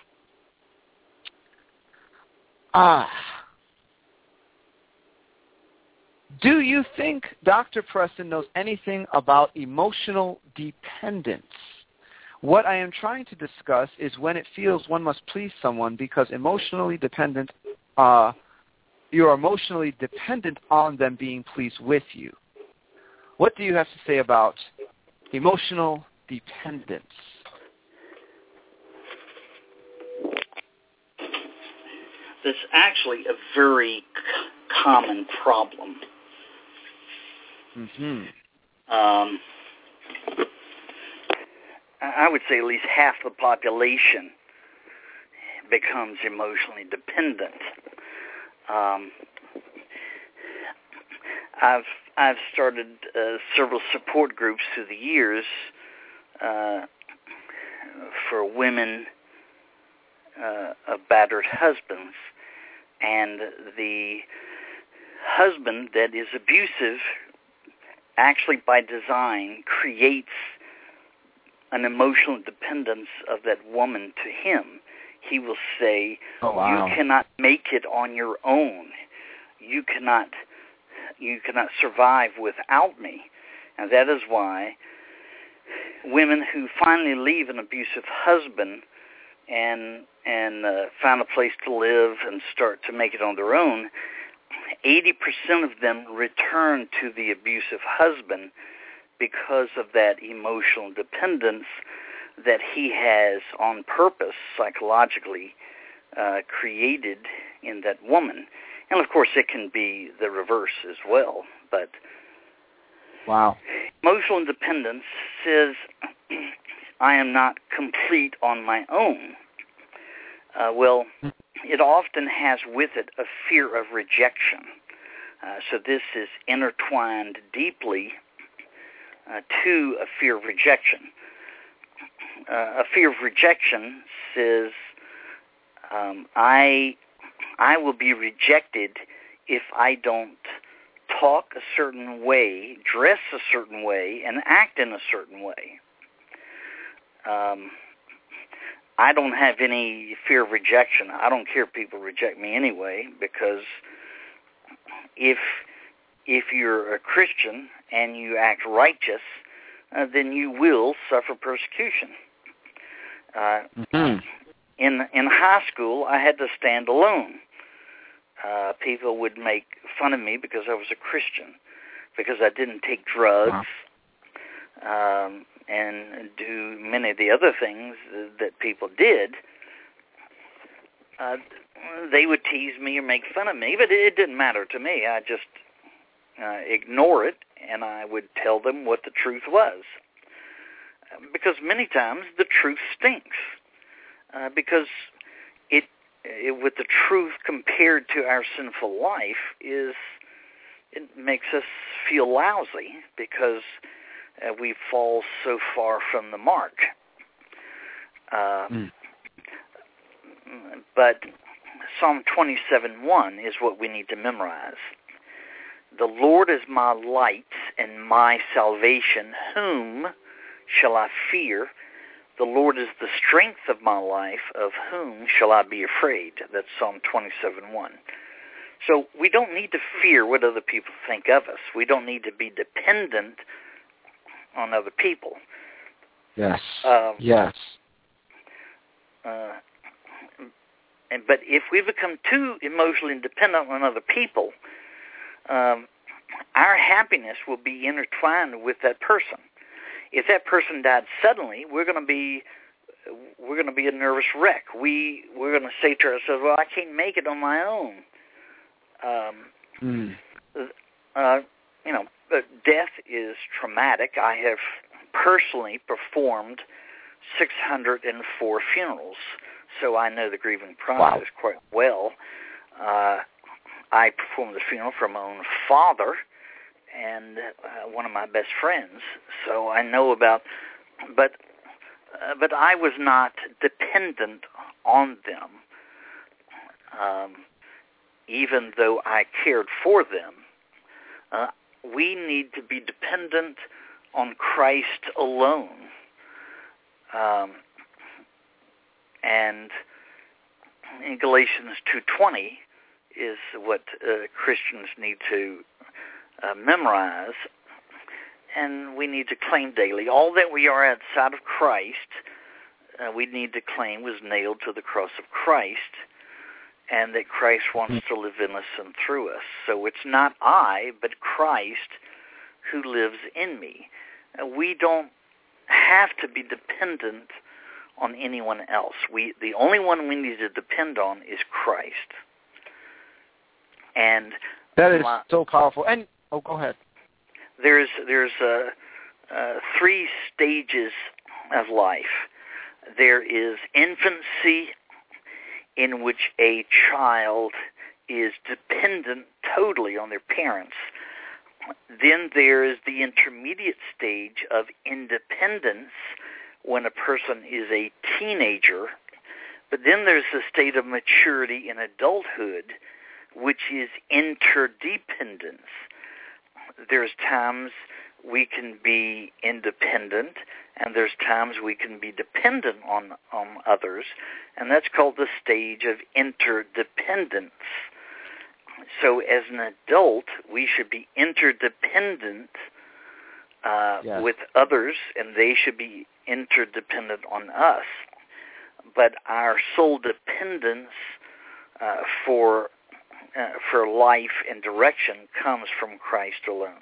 Do you think Dr. Preston knows anything about emotional dependence? What I am trying to discuss is when it feels one must please someone because emotionally dependent, you're emotionally dependent on them being pleased with you. What do you have to say about emotional dependence? That's actually a very common problem. I would say at least half the population becomes emotionally dependent. I've started several support groups through the years for women of battered husbands. And the husband that is abusive, actually by design, creates an emotional dependence of that woman to him. He will say, Oh, wow. You cannot make it on your own. You cannot survive without me. And that is why women who finally leave an abusive husband and find a place to live and start to make it on their own, 80% of them return to the abusive husband because of that emotional dependence that he has on purpose, psychologically, created in that woman. And, of course, it can be the reverse as well. But wow. Emotional independence says, I am not complete on my own. Well, it often has with it a fear of rejection. So this is intertwined deeply to a fear of rejection. A fear of rejection says, I will be rejected if I don't talk a certain way, dress a certain way, and act in a certain way. I don't have any fear of rejection. I don't care if people reject me anyway, because if you're a Christian and you act righteous, then you will suffer persecution. In high school, I had to stand alone. People would make fun of me because I was a Christian, because I didn't take drugs and do many of the other things that people did. They would tease me or make fun of me, but it didn't matter to me. I just ignore it, and I would tell them what the truth was. Because many times the truth stinks. Because it with the truth compared to our sinful life it makes us feel lousy, because we fall so far from the mark. But Psalm 27:1 is what we need to memorize. The Lord is my light and my salvation. Whom shall I fear? The Lord is the strength of my life. Of whom shall I be afraid? That's Psalm 27:1. So we don't need to fear what other people think of us. We don't need to be dependent on other people. Yes. Yes. But if we become too emotionally dependent on other people, our happiness will be intertwined with that person. If that person died suddenly, we're going to be a nervous wreck. We're going to say to ourselves, "Well, I can't make it on my own." Death is traumatic. I have personally performed 604 funerals, so I know the grieving process quite well. I performed the funeral for my own father and one of my best friends, so I know about. But I was not dependent on them, even though I cared for them. We need to be dependent on Christ alone, and in Galatians 2:20 is what Christians need to memorize, and we need to claim daily. All that we are outside of Christ, we need to claim was nailed to the cross of Christ, and that Christ wants to live in us and through us. So it's not I, but Christ who lives in me. We don't have to be dependent on anyone else. The only one we need to depend on is Christ. And that is so powerful. And go ahead. There's 3 stages of life. There is infancy, in which a child is dependent totally on their parents. Then there is the intermediate stage of independence, when a person is a teenager. But then there's the state of maturity in adulthood, which is interdependence. There's times we can be independent, and there's times we can be dependent on others, and that's called the stage of interdependence. So as an adult, we should be interdependent with others, and they should be interdependent on us. But our sole dependence for life and direction comes from Christ alone.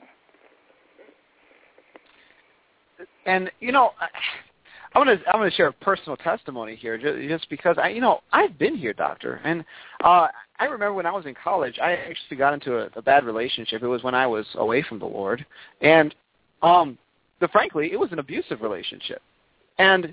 And I'm gonna share a personal testimony here, just because I've been here, Doctor, and I remember when I was in college, I actually got into a bad relationship. It was when I was away from the Lord, and frankly, it was an abusive relationship. And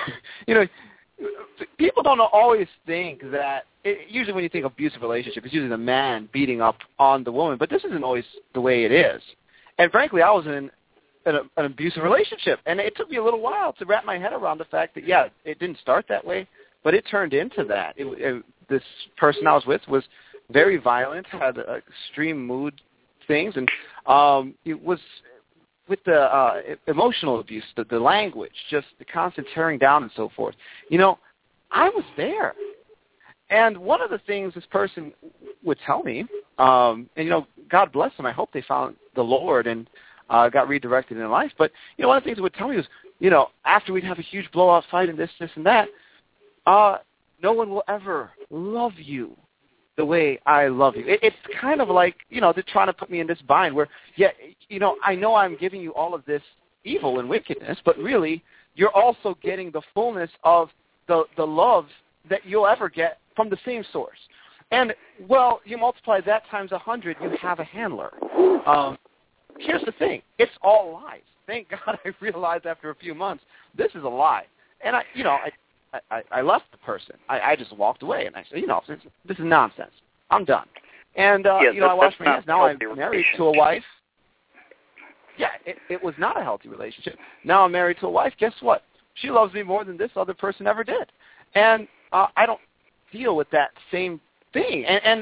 people don't always think that. Usually, when you think of abusive relationship, it's usually the man beating up on the woman, but this isn't always the way it is. And frankly, I was in an abusive relationship, and it took me a little while to wrap my head around the fact that, it didn't start that way, but it turned into that. This person I was with was very violent, had extreme mood things, and it was with the emotional abuse, the language, just the constant tearing down and so forth. I was there. And one of the things this person would tell me, and God bless them, I hope they found the Lord and got redirected in life. But one of the things it would tell me was, after we'd have a huge blowout fight and this and that, no one will ever love you the way I love you. It's kind of like, they're trying to put me in this bind where, I know I'm giving you all of this evil and wickedness, but really, you're also getting the fullness of the love that you'll ever get from the same source. And, well, you multiply that times 100, you have a handler. Here's the thing. It's all lies. Thank God I realized after a few months, this is a lie. And I left the person. I just walked away, and I said, this is nonsense. I'm done. And, I washed my hands. Now I'm married to a wife. Yeah, it was not a healthy relationship. Now I'm married to a wife. Guess what? She loves me more than this other person ever did. And I don't deal with that same thing. And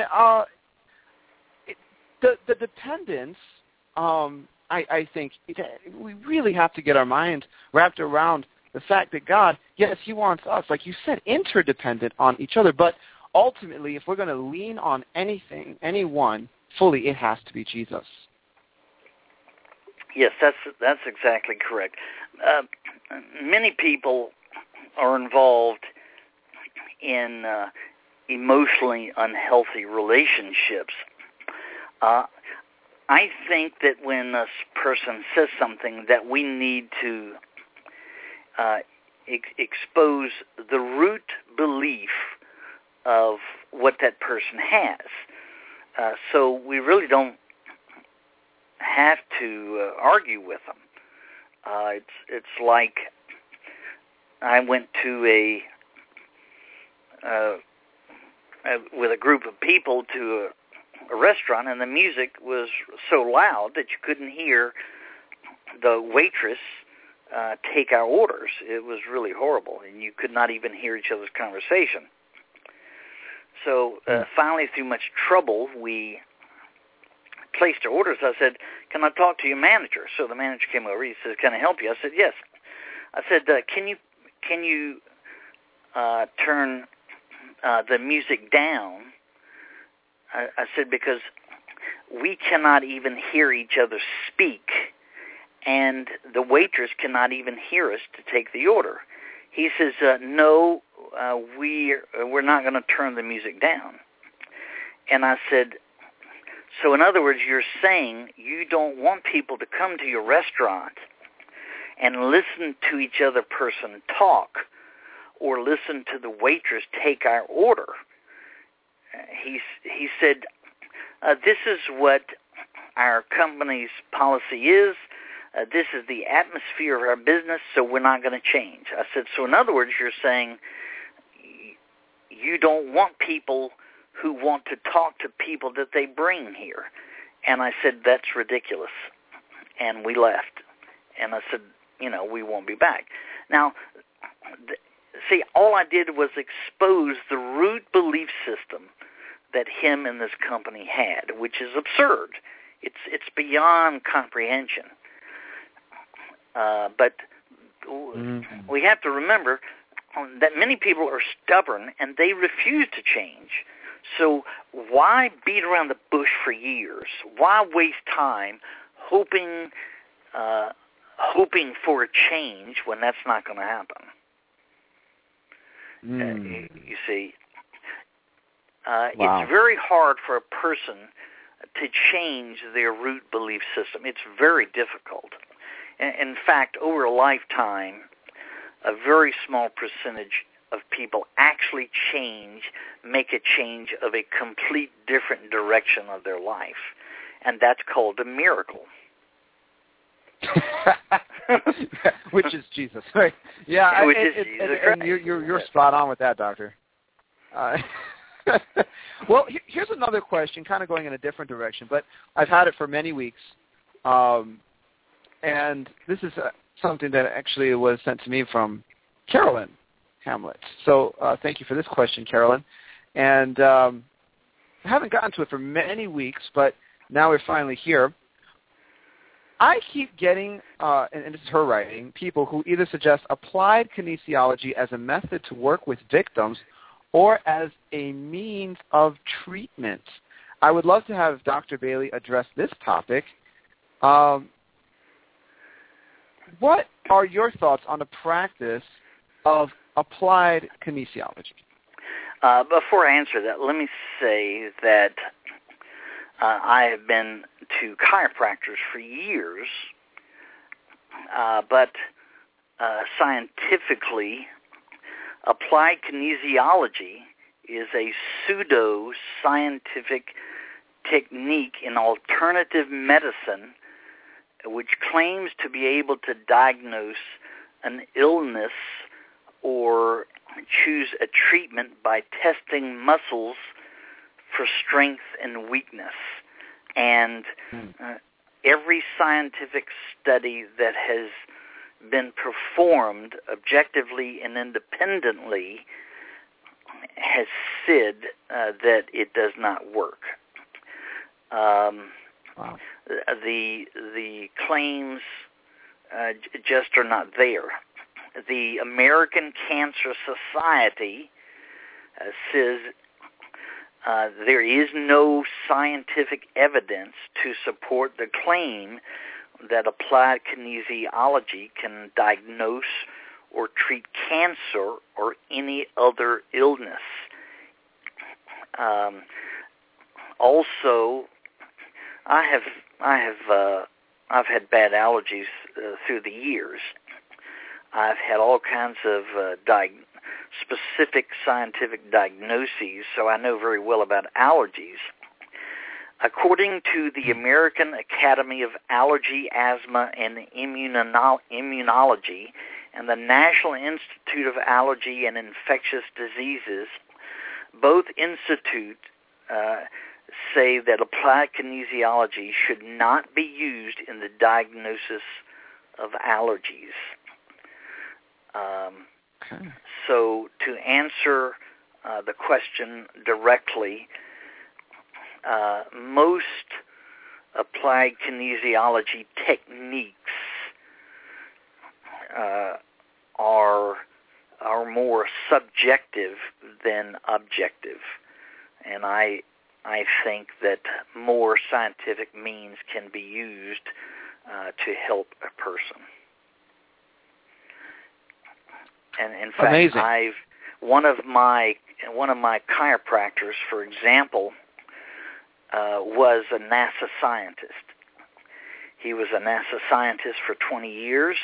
the dependence, I think we really have to get our mind wrapped around the fact that God, yes, he wants us, like you said, interdependent on each other. But ultimately, if we're going to lean on anything, anyone, fully, it has to be Jesus. Yes, that's exactly correct. Many people are involved in emotionally unhealthy relationships. I think that when a person says something, that we need to expose the root belief of what that person has. So we really don't have to argue with them. It's like I went to with a group of people to a restaurant, and the music was so loud that you couldn't hear the waitress take our orders. It was really horrible, and you could not even hear each other's conversation. So finally, through much trouble, we placed our orders. I said, "Can I talk to your manager?" So the manager came over. He said, "Can I help you?" I said, "Yes." I said, "Can you turn the music down?" I said, because we cannot even hear each other speak, and the waitress cannot even hear us to take the order. He says, "No, we're not going to turn the music down." And I said, "So in other words, you're saying you don't want people to come to your restaurant and listen to each other person talk or listen to the waitress take our order?" He said, "This is what our company's policy is. This is the atmosphere of our business, so we're not going to change." I said, "So in other words, you're saying you don't want people who want to talk to people that they bring here." And I said, "That's ridiculous." And we left. And I said, "We won't be back." Now, see, all I did was expose the root belief system that him and this company had, which is absurd. It's beyond comprehension. But we have to remember that many people are stubborn and they refuse to change. So why beat around the bush for years? Why waste time hoping for a change when that's not going to happen? You see, Wow. It's very hard for a person to change their root belief system. It's very difficult. In fact, over a lifetime, a very small percentage of people actually make a change of a complete different direction of their life. And that's called a miracle. Which is Jesus, right? Yeah, Which is Jesus Christ. And you're spot on with that, Doctor. Well, here's another question, kind of going in a different direction, but I've had it for many weeks, and this is something that actually was sent to me from Carolyn Hamlet. So thank you for this question, Carolyn. And I haven't gotten to it for many weeks, but now we're finally here. I keep getting, and this is her writing, people who either suggest applied kinesiology as a method to work with victims or as a means of treatment. I would love to have Dr. Bailey address this topic. What are your thoughts on the practice of applied kinesiology? Before I answer that, let me say that I have been to chiropractors for years, but scientifically, applied kinesiology is a pseudo-scientific technique in alternative medicine which claims to be able to diagnose an illness or choose a treatment by testing muscles for strength and weakness. And every scientific study that has been performed objectively and independently has said that it does not work. Wow. The claims just are not there. The American Cancer Society says there is no scientific evidence to support the claim that applied kinesiology can diagnose or treat cancer or any other illness. Also, I've had bad allergies through the years. I've had all kinds of specific scientific diagnoses, so I know very well about allergies. According to the American Academy of Allergy, Asthma, and Immunology and the National Institute of Allergy and Infectious Diseases, both institutes say that applied kinesiology should not be used in the diagnosis of allergies. Okay. So to answer the question directly, most applied kinesiology techniques are more subjective than objective, and I think that more scientific means can be used to help a person. And in fact, Amazing. one of my chiropractors, for example, was a NASA scientist. He was a NASA scientist for 20 years.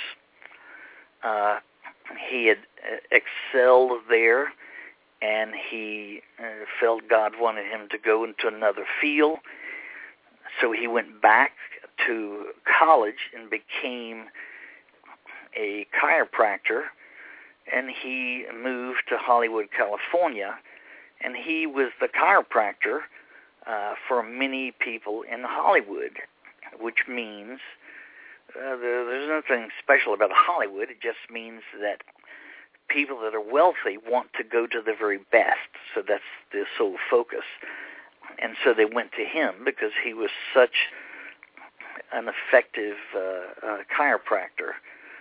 He had excelled there, and he felt God wanted him to go into another field. So he went back to college and became a chiropractor, and he moved to Hollywood, California, and he was the chiropractor for many people in Hollywood, which means there's nothing special about Hollywood. It just means that people that are wealthy want to go to the very best. So that's their sole focus. And so they went to him because he was such an effective chiropractor.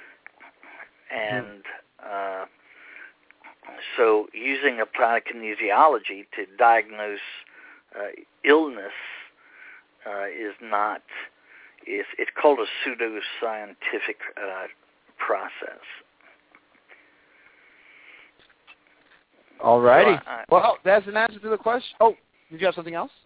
And so using applied kinesiology to diagnose illness is not, it's called a pseudoscientific process. All righty. Well, that's an answer to the question. Oh, did you have something else?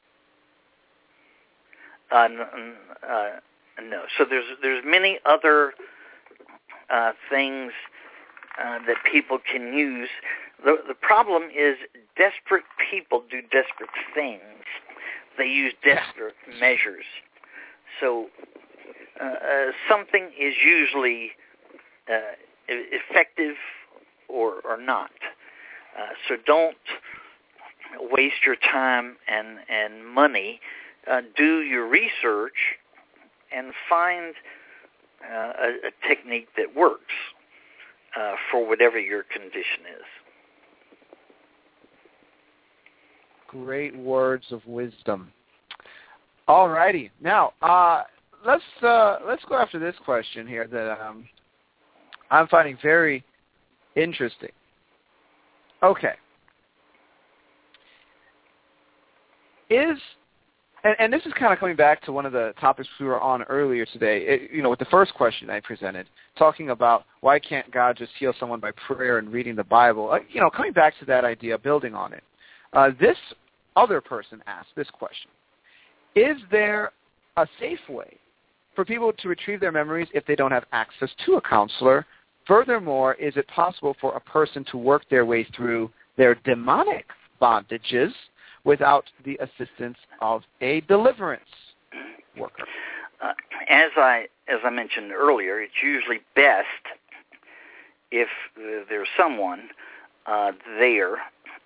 No. So there's many other things that people can use. The problem is desperate people do desperate things. They use desperate measures. So something is usually effective or not. So don't waste your time and money. Do your research and find a technique that works for whatever your condition is. Great words of wisdom. All righty. Now, let's go after this question here that I'm finding very interesting. Okay. And this is kind of coming back to one of the topics we were on earlier today, with the first question I presented, talking about why can't God just heal someone by prayer and reading the Bible. Coming back to that idea, building on it. This other person asked this question. Is there a safe way for people to retrieve their memories if they don't have access to a counselor? Furthermore, is it possible for a person to work their way through their demonic bondages without the assistance of a deliverance worker? As I mentioned earlier, it's usually best if there's someone there.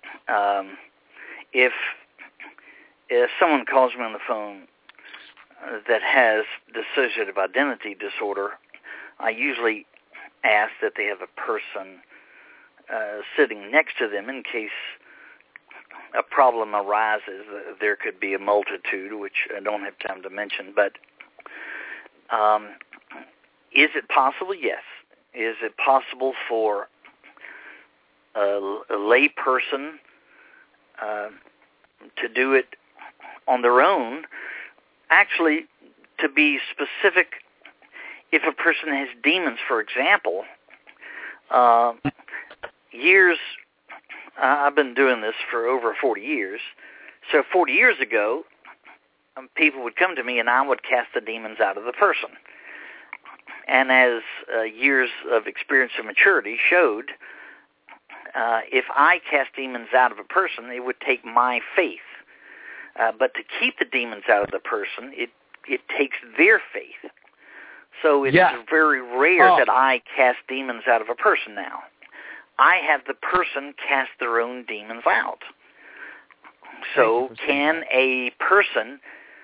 If someone calls me on the phone that has dissociative identity disorder, I usually ask that they have a person sitting next to them in case a problem arises. There could be a multitude, which I don't have time to mention, but is it possible? Yes. Is it possible for a lay person to do it on their own? Actually, to be specific, if a person has demons, for example, I've been doing this for over 40 years. So 40 years ago, people would come to me and I would cast the demons out of the person. And as years of experience and maturity showed, if I cast demons out of a person, it would take my faith. But to keep the demons out of the person, it takes their faith. So it's very rare that I cast demons out of a person now. I have the person cast their own demons out. So can a person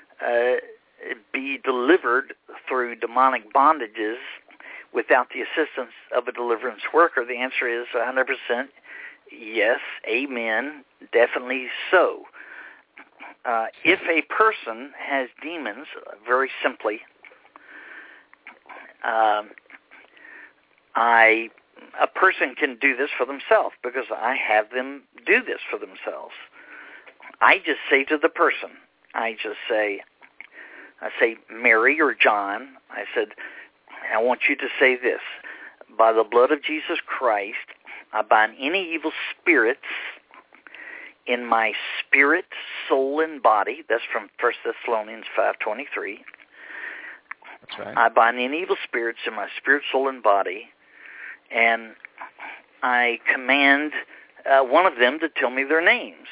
be delivered through demonic bondages without the assistance of a deliverance worker? The answer is 100% yes, amen, definitely so. If a person has demons, very simply, a person can do this for themselves because I have them do this for themselves. I just say to the person, I say, Mary or John, I said, I want you to say this: by the blood of Jesus Christ, I bind any evil spirits in my spirit, soul, and body. That's from 1 Thessalonians 5:23. That's right. I bind any evil spirits in my spirit, soul, and body, and I command one of them to tell me their names.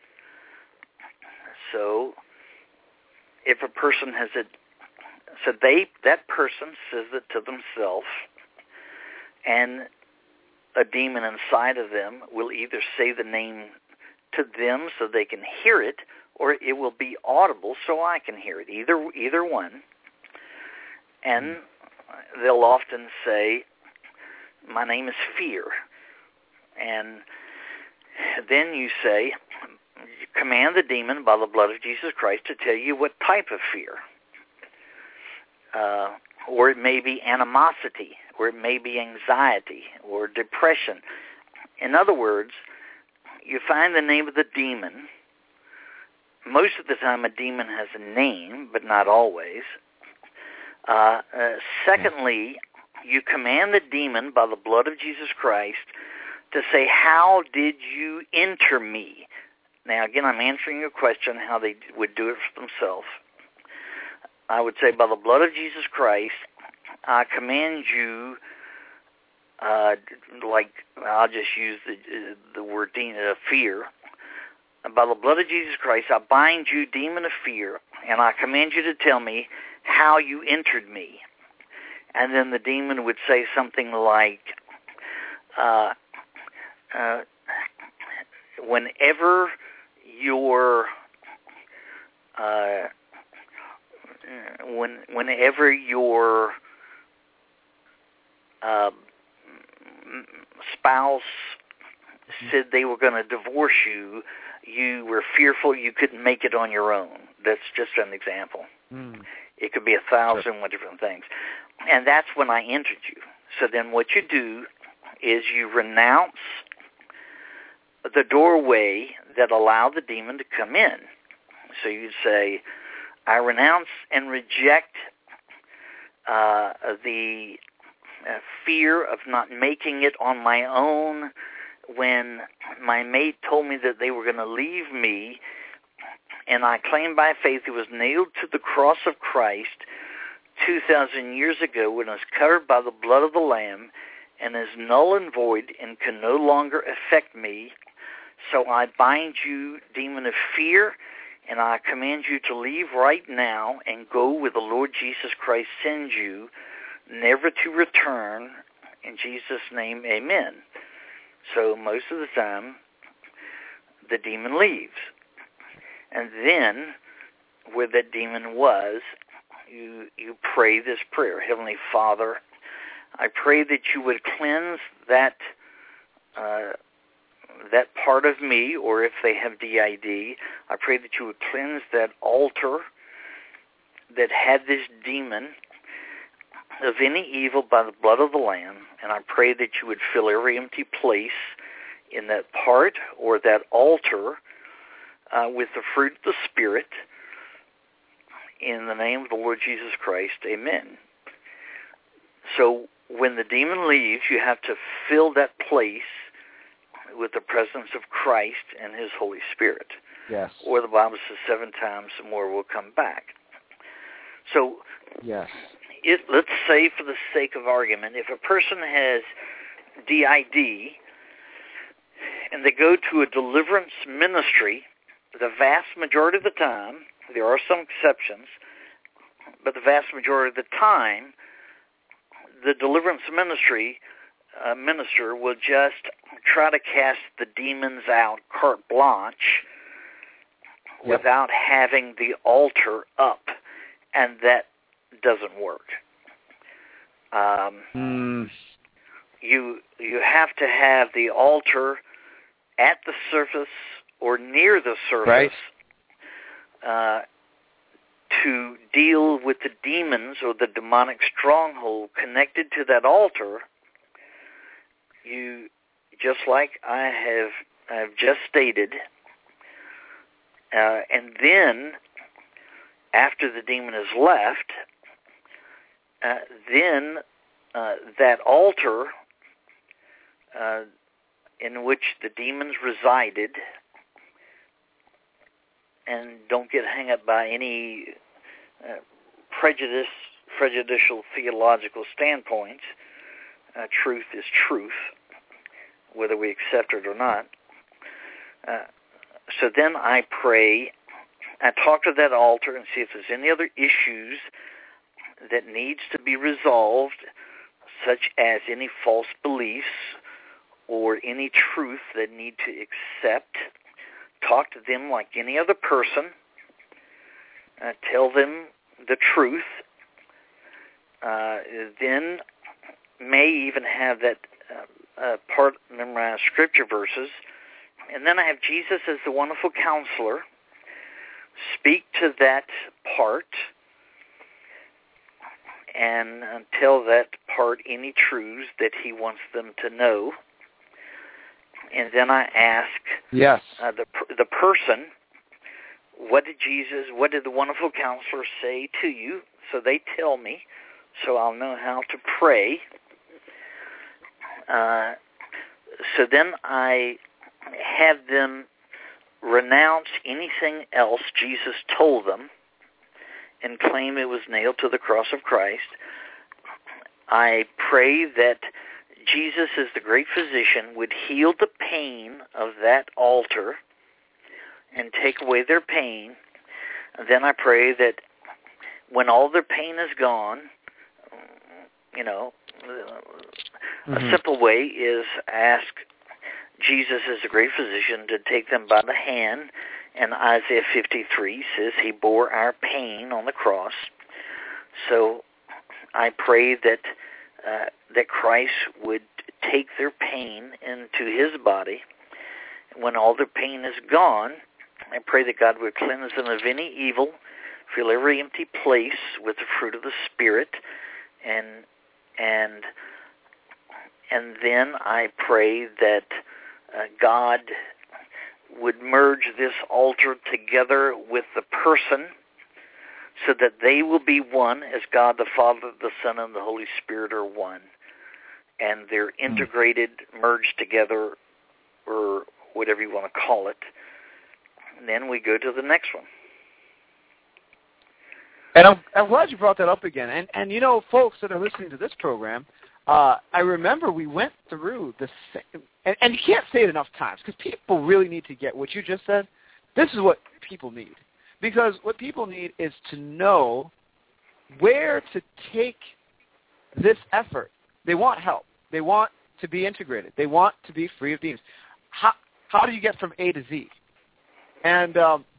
So if a person has it, so that person says it to themselves, and a demon inside of them will either say the name to them so they can hear it, or it will be audible so I can hear it. Either one. And they'll often say, my name is fear. And then you say, command the demon by the blood of Jesus Christ to tell you what type of fear. Or it may be animosity, or it may be anxiety, or depression. In other words, you find the name of the demon. Most of the time a demon has a name, but not always. Secondly, you command the demon by the blood of Jesus Christ to say, how did you enter me? Now, again, I'm answering your question, how they would do it for themselves. I would say, by the blood of Jesus Christ, I command you, I'll just use the word fear. By the blood of Jesus Christ, I bind you, demon of fear, and I command you to tell me how you entered me. And then the demon would say something like, whenever your spouse said they were going to divorce you, you were fearful you couldn't make it on your own. That's just an example. It could be 1,000 different things. And that's when I entered you. So then what you do is you renounce the doorway that allowed the demon to come in. So you'd say, I renounce and reject the fear of not making it on my own when my mate told me that they were going to leave me, and I claim by faith it was nailed to the cross of Christ 2,000 years ago when it was covered by the blood of the Lamb and is null and void and can no longer affect me. So I bind you, demon of fear, and I command you to leave right now and go where the Lord Jesus Christ sends you, never to return. In Jesus' name, amen. So most of the time, the demon leaves. And then, where that demon was, you pray this prayer. Heavenly Father, I pray that you would cleanse that part of me, or if they have DID, I pray that you would cleanse that altar that had this demon of any evil by the blood of the Lamb, and I pray that you would fill every empty place in that part or that altar with the fruit of the Spirit. In the name of the Lord Jesus Christ, amen. So when the demon leaves, you have to fill that place with the presence of Christ and his Holy Spirit. Yes. Or the Bible says 7 times more will come back. So yes. Let's say, for the sake of argument, if a person has DID and they go to a deliverance ministry, the vast majority of the time, there are some exceptions, but the vast majority of the time, the deliverance minister will just try to cast the demons out carte blanche without having the altar up, and that doesn't work. You have to have the altar at the surface or near the surface to deal with the demons or the demonic stronghold connected to that altar. You, just like I have just stated, and then after the demon is left, then that altar in which the demons resided, and don't get hung up by any prejudicial theological standpoints. Truth is truth, whether we accept it or not. So then I pray, I talk to that altar and see if there's any other issues that needs to be resolved, such as any false beliefs or any truth that need to accept. Talk to them like any other person. Tell them the truth. then may even have that part memorized scripture verses. And then I have Jesus as the wonderful counselor. Speak to that part and tell that part any truths that he wants them to know. And then I ask the person, what did the wonderful counselor say to you? So they tell me, so I'll know how to pray. So then I have them renounce anything else Jesus told them and claim it was nailed to the cross of Christ. I pray that Jesus, as the great physician, would heal the pain of that altar and take away their pain. And then I pray that when all their pain is gone, a simple way is ask Jesus as a great physician to take them by the hand, and Isaiah 53 says he bore our pain on the cross. So I pray that Christ would take their pain into his body. When all their pain is gone, I pray that God would cleanse them of any evil, fill every empty place with the fruit of the Spirit, and then I pray that God would merge this altar together with the person so that they will be one as God the Father, the Son, and the Holy Spirit are one. And they're integrated, merged together, or whatever you want to call it. And then we go to the next one. And I'm glad you brought that up again. And folks that are listening to this program, I remember we went through the same, and you can't say it enough times because people really need to get what you just said. This is what people need. Because what people need is to know where to take this effort. They want help. They want to be integrated. They want to be free of demons. How do you get from A to Z? And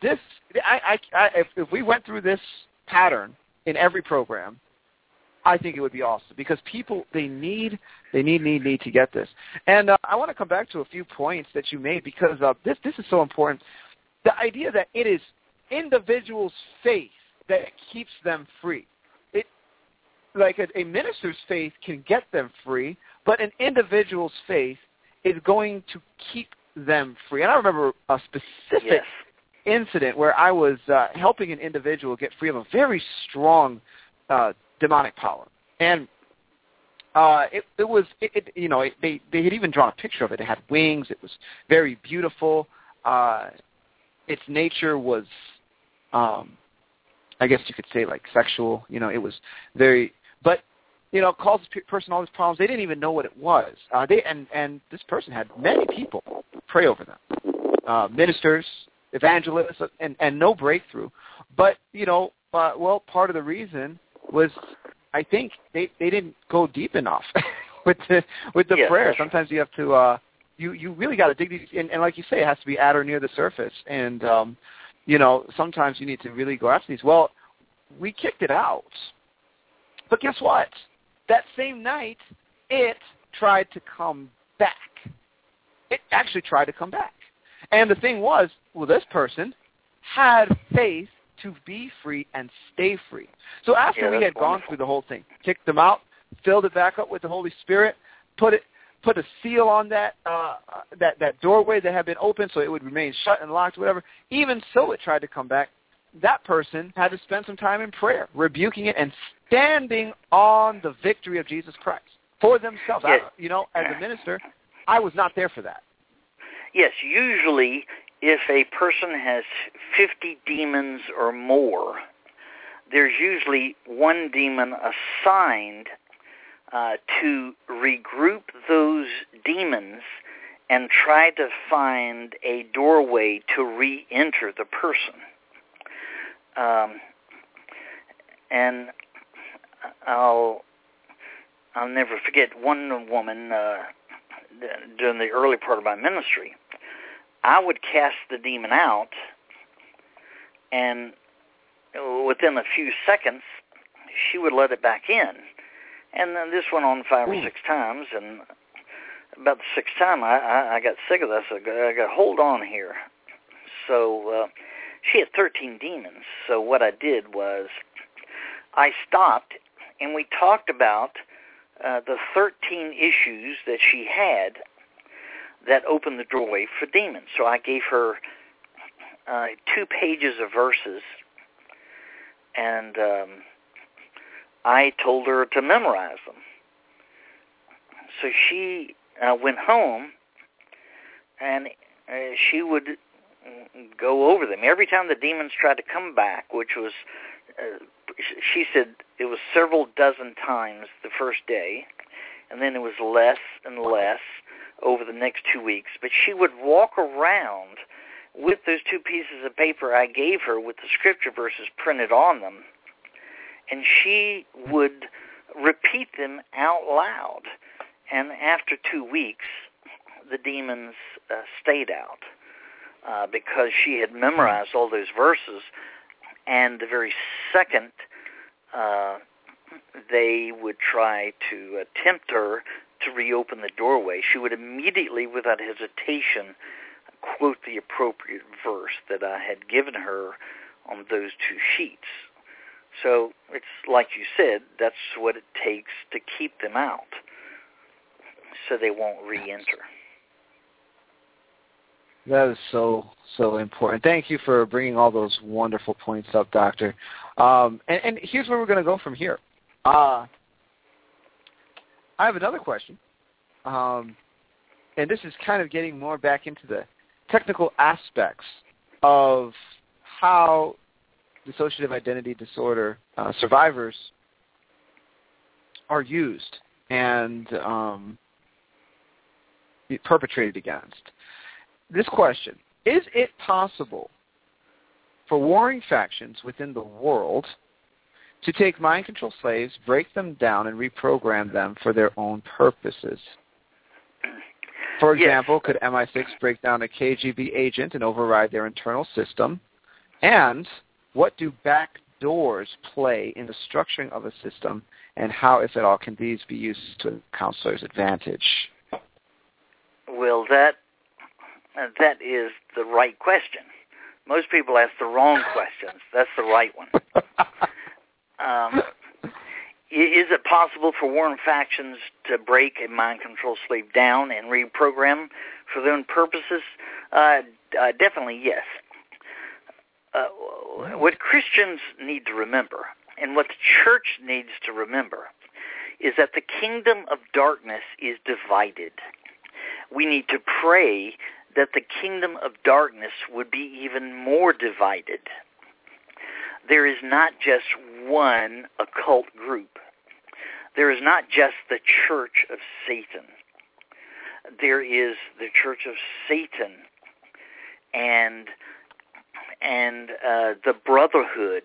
if we went through this pattern in every program, I think it would be awesome because people, they need to get this. And I want to come back to a few points that you made because this is so important. The idea that it is individuals' faith that keeps them free. Like a minister's faith can get them free, but an individual's faith is going to keep them free. And I remember a specific incident where I was helping an individual get free of a very strong demonic power, and they had even drawn a picture of it. It had wings. It was very beautiful. Its nature was, I guess you could say, like sexual. It was very, but caused this person all these problems. They didn't even know what it was. And this person had many people pray over them, ministers, evangelists, and no breakthrough. But part of the reason was I think they didn't go deep enough with the prayer. Sometimes you have to you really got to dig these, and like you say, it has to be at or near the surface. And sometimes you need to really go after these. Well, we kicked it out, but guess what? That same night, it tried to come back. It actually tried to come back. And the thing was, this person had faith to be free and stay free. So after we had gone through the whole thing, kicked them out, filled it back up with the Holy Spirit, put a seal on that doorway that had been open so it would remain shut and locked, whatever. Even so, it tried to come back. That person had to spend some time in prayer, rebuking it and standing on the victory of Jesus Christ for themselves. As a minister, I was not there for that. Yes, usually if a person has 50 demons or more, there's usually one demon assigned to regroup those demons and try to find a doorway to re-enter the person. And I'll never forget one woman during the early part of my ministry. I would cast the demon out, and within a few seconds, she would let it back in. And then this went on 5 or 6 times, and about the 6th time, I got sick of this. I got hold on here. So she had 13 demons. So what I did was I stopped, and we talked about the 13 issues that she had that opened the doorway for demons. So I gave her 2 pages of verses, and I told her to memorize them. So she went home, and she would go over them. Every time the demons tried to come back, which was, she said it was several dozen times the first day, and then it was less and less over the next 2 weeks. But she would walk around with those 2 pieces of paper I gave her with the scripture verses printed on them, and she would repeat them out loud. And after 2 weeks, the demons stayed out because she had memorized all those verses. And the very second they would try to tempt her to reopen the doorway, she would immediately, without hesitation, quote the appropriate verse that I had given her on those 2 sheets. So it's like you said, that's what it takes to keep them out, so they won't re-enter. That is so important. Thank you for bringing all those wonderful points up, Doctor. And here's where we're going to go from here. I have another question, and this is kind of getting more back into the technical aspects of how dissociative identity disorder survivors are used and perpetrated against. This question: is it possible for warring factions within the world to take mind control slaves, break them down, and reprogram them for their own purposes? For example, could MI6 break down a KGB agent and override their internal system? And what do back doors play in the structuring of a system, and how, if at all, can these be used to a counselor's advantage? Well, that is the right question. Most people ask the wrong questions. That's the right one. Is it possible for warring factions to break a mind control slave down and reprogram for their own purposes? Definitely, yes. What Christians need to remember, and what the church needs to remember, is that the kingdom of darkness is divided. We need to pray that the kingdom of darkness would be even more divided. There is not just one occult group. There is not just the Church of Satan. There is the Church of Satan and the Brotherhood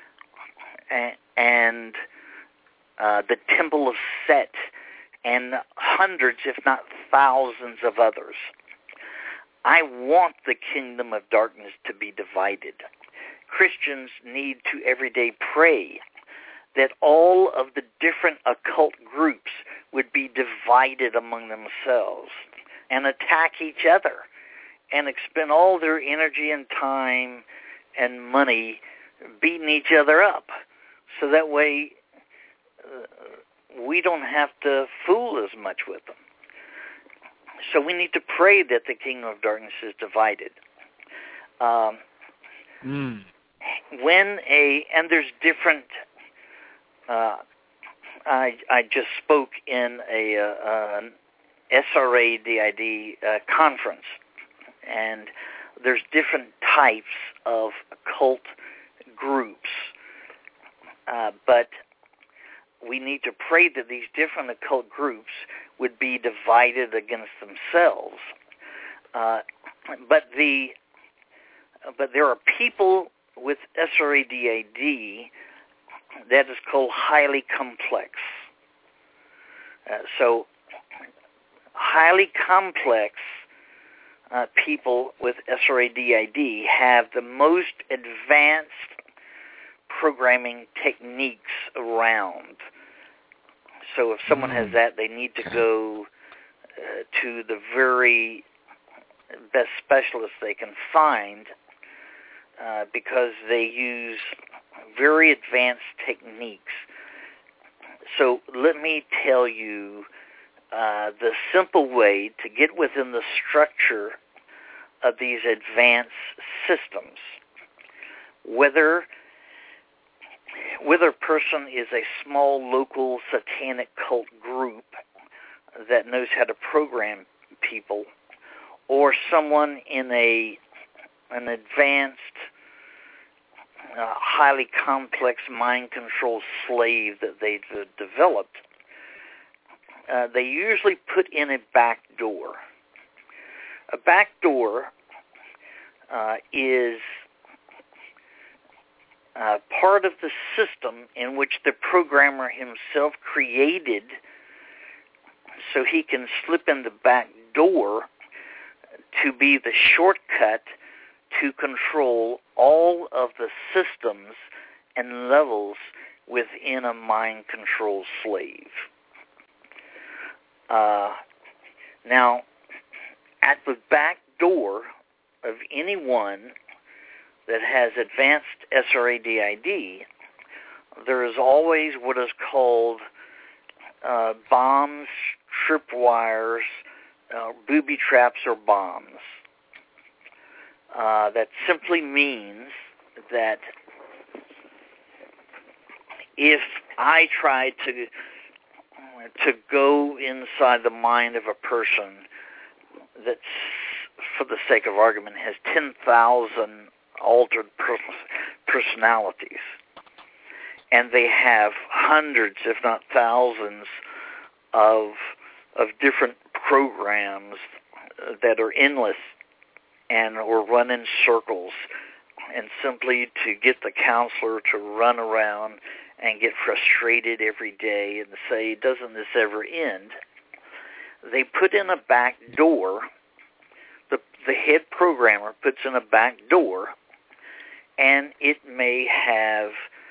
and the Temple of Set and hundreds, if not thousands, of others. I want the kingdom of darkness to be divided. Christians need to every day pray that all of the different occult groups would be divided among themselves and attack each other and expend all their energy and time and money beating each other up. So that way we don't have to fool as much with them. So we need to pray that the kingdom of darkness is divided. And there's different. I just spoke in an SRA-DID conference, and there's different types of occult groups, but we need to pray that these different occult groups would be divided against themselves. But there are people with SRA-DID that is called highly complex. So highly complex people with SRA-DID have the most advanced programming techniques around. So if someone has that, they need to go to the very best specialists they can find because they use very advanced techniques. So let me tell you the simple way to get within the structure of these advanced systems. Whether a person is a small local satanic cult group that knows how to program people, or someone in an advanced, highly complex mind control slave that they've developed, they usually put in a back door. A back door is part of the system in which the programmer himself created so he can slip in the back door to be the shortcut to control all of the systems and levels within a mind control slave. Now, at the back door of anyone that has advanced SRADID, there is always what is called bombs, tripwires, booby traps, or bombs. That simply means that if I try to go inside the mind of a person that, for the sake of argument, has 10,000 altered personalities, and they have hundreds, if not thousands, of different programs that are endless and or run in circles, and simply to get the counselor to run around and get frustrated every day and say, doesn't this ever end? They put in a back door. The head programmer puts in a back door, and it may have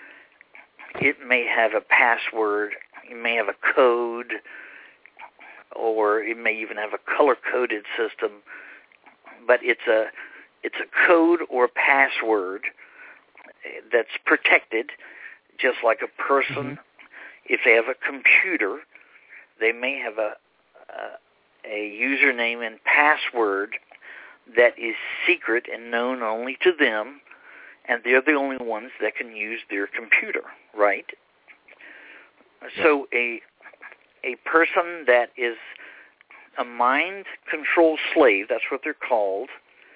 a password, it may have a code, or it may even have a color-coded system, but it's a code or password that's protected, just like a person. Mm-hmm. If they have a computer, they may have a username and password that is secret and known only to them, and they're the only ones that can use their computer, right? Yeah. So a person that is a mind control slave, that's what they're called,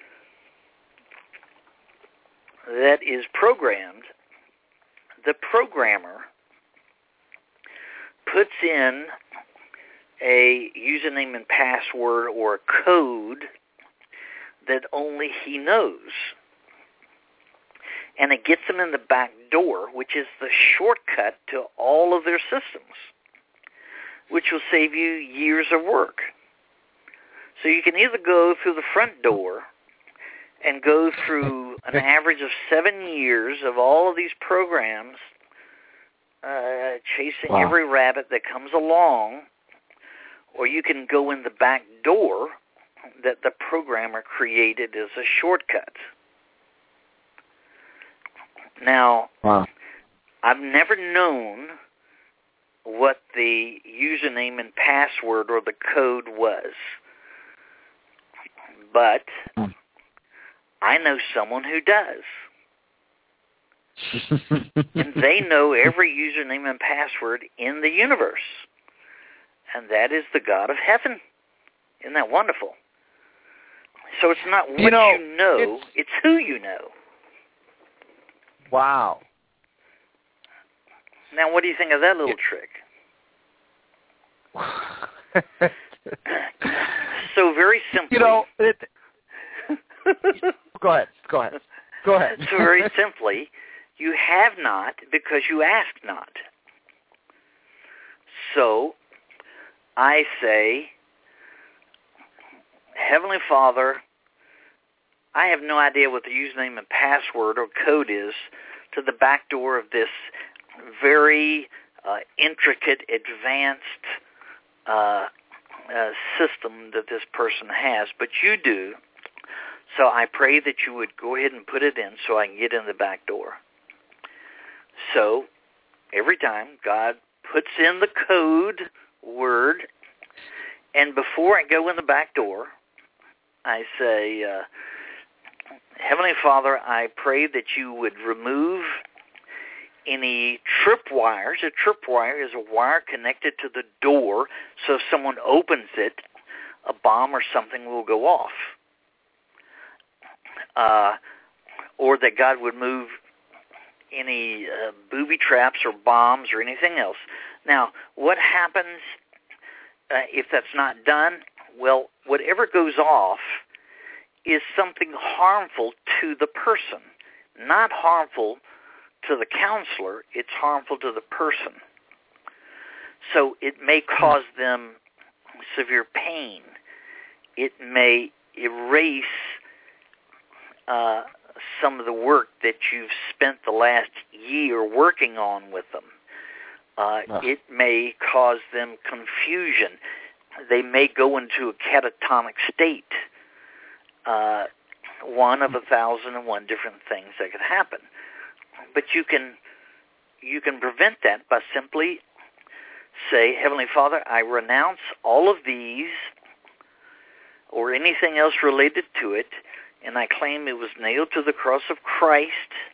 that is programmed, the programmer puts in a username and password or a code that only he knows. And it gets them in the back door, which is the shortcut to all of their systems, which will save you years of work. So you can either go through the front door and go through an average of 7 years of all of these programs, chasing every rabbit that comes along, or you can go in the back door that the programmer created as a shortcut. Now, I've never known what the username and password or the code was, but I know someone who does. And they know every username and password in the universe. And that is the God of heaven. Isn't that wonderful? So it's not what you know, it's who you know. Wow. Now, what do you think of that little trick? So very simply... Go ahead. So very simply, you have not because you ask not. So I say, Heavenly Father, I have no idea what the username and password or code is to the back door of this very intricate, advanced system that this person has, but you do. So I pray that you would go ahead and put it in so I can get in the back door. So every time God puts in the code word, and before I go in the back door, I say, Heavenly Father, I pray that you would remove any tripwires. A tripwire is a wire connected to the door, so if someone opens it, a bomb or something will go off. Or that God would move any booby traps or bombs or anything else. Now, what happens if that's not done? Well, whatever goes off is something harmful to the person, not harmful to the counselor. It's harmful to the person. So it may cause them severe pain. It may erase some of the work that you've spent the last year working on with them. It may cause them confusion. They may go into a catatonic state. One of 1,001 different things that could happen. But you can prevent that by simply say, Heavenly Father, I renounce all of these or anything else related to it, and I claim it was nailed to the cross of Christ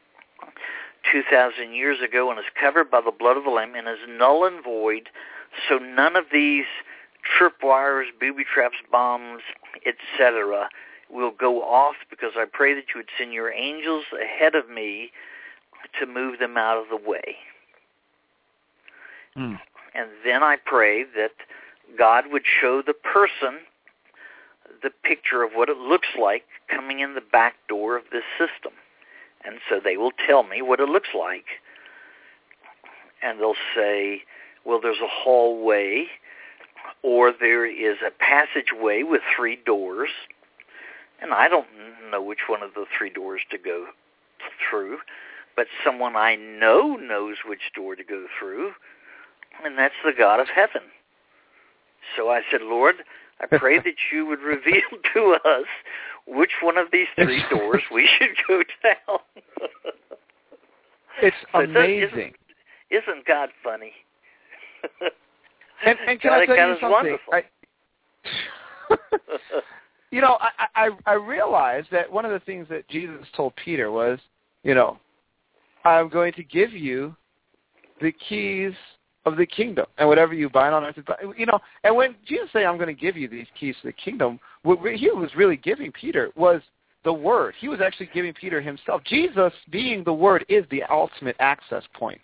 2,000 years ago and is covered by the blood of the Lamb and is null and void, so none of these tripwires, booby traps, bombs, etc. will go off, because I pray that you would send your angels ahead of me to move them out of the way. And then I pray that God would show the person the picture of what it looks like coming in the back door of this system. And so they will tell me what it looks like. And they'll say, well, there's a hallway, or there is a passageway with 3 doors, and I don't know which one of the 3 doors to go through, but someone I know knows which door to go through, and that's the God of heaven. So I said, Lord, I pray that you would reveal to us which one of these 3 doors we should go down. It's amazing. Isn't God funny? And can I tell you something? You know, I realized that one of the things that Jesus told Peter was, you know, I'm going to give you the keys of the kingdom, and whatever you bind on earth, you know. And when Jesus said, I'm going to give you these keys to the kingdom, what he was really giving Peter was the Word. He was actually giving Peter himself. Jesus, being the Word, is the ultimate access point.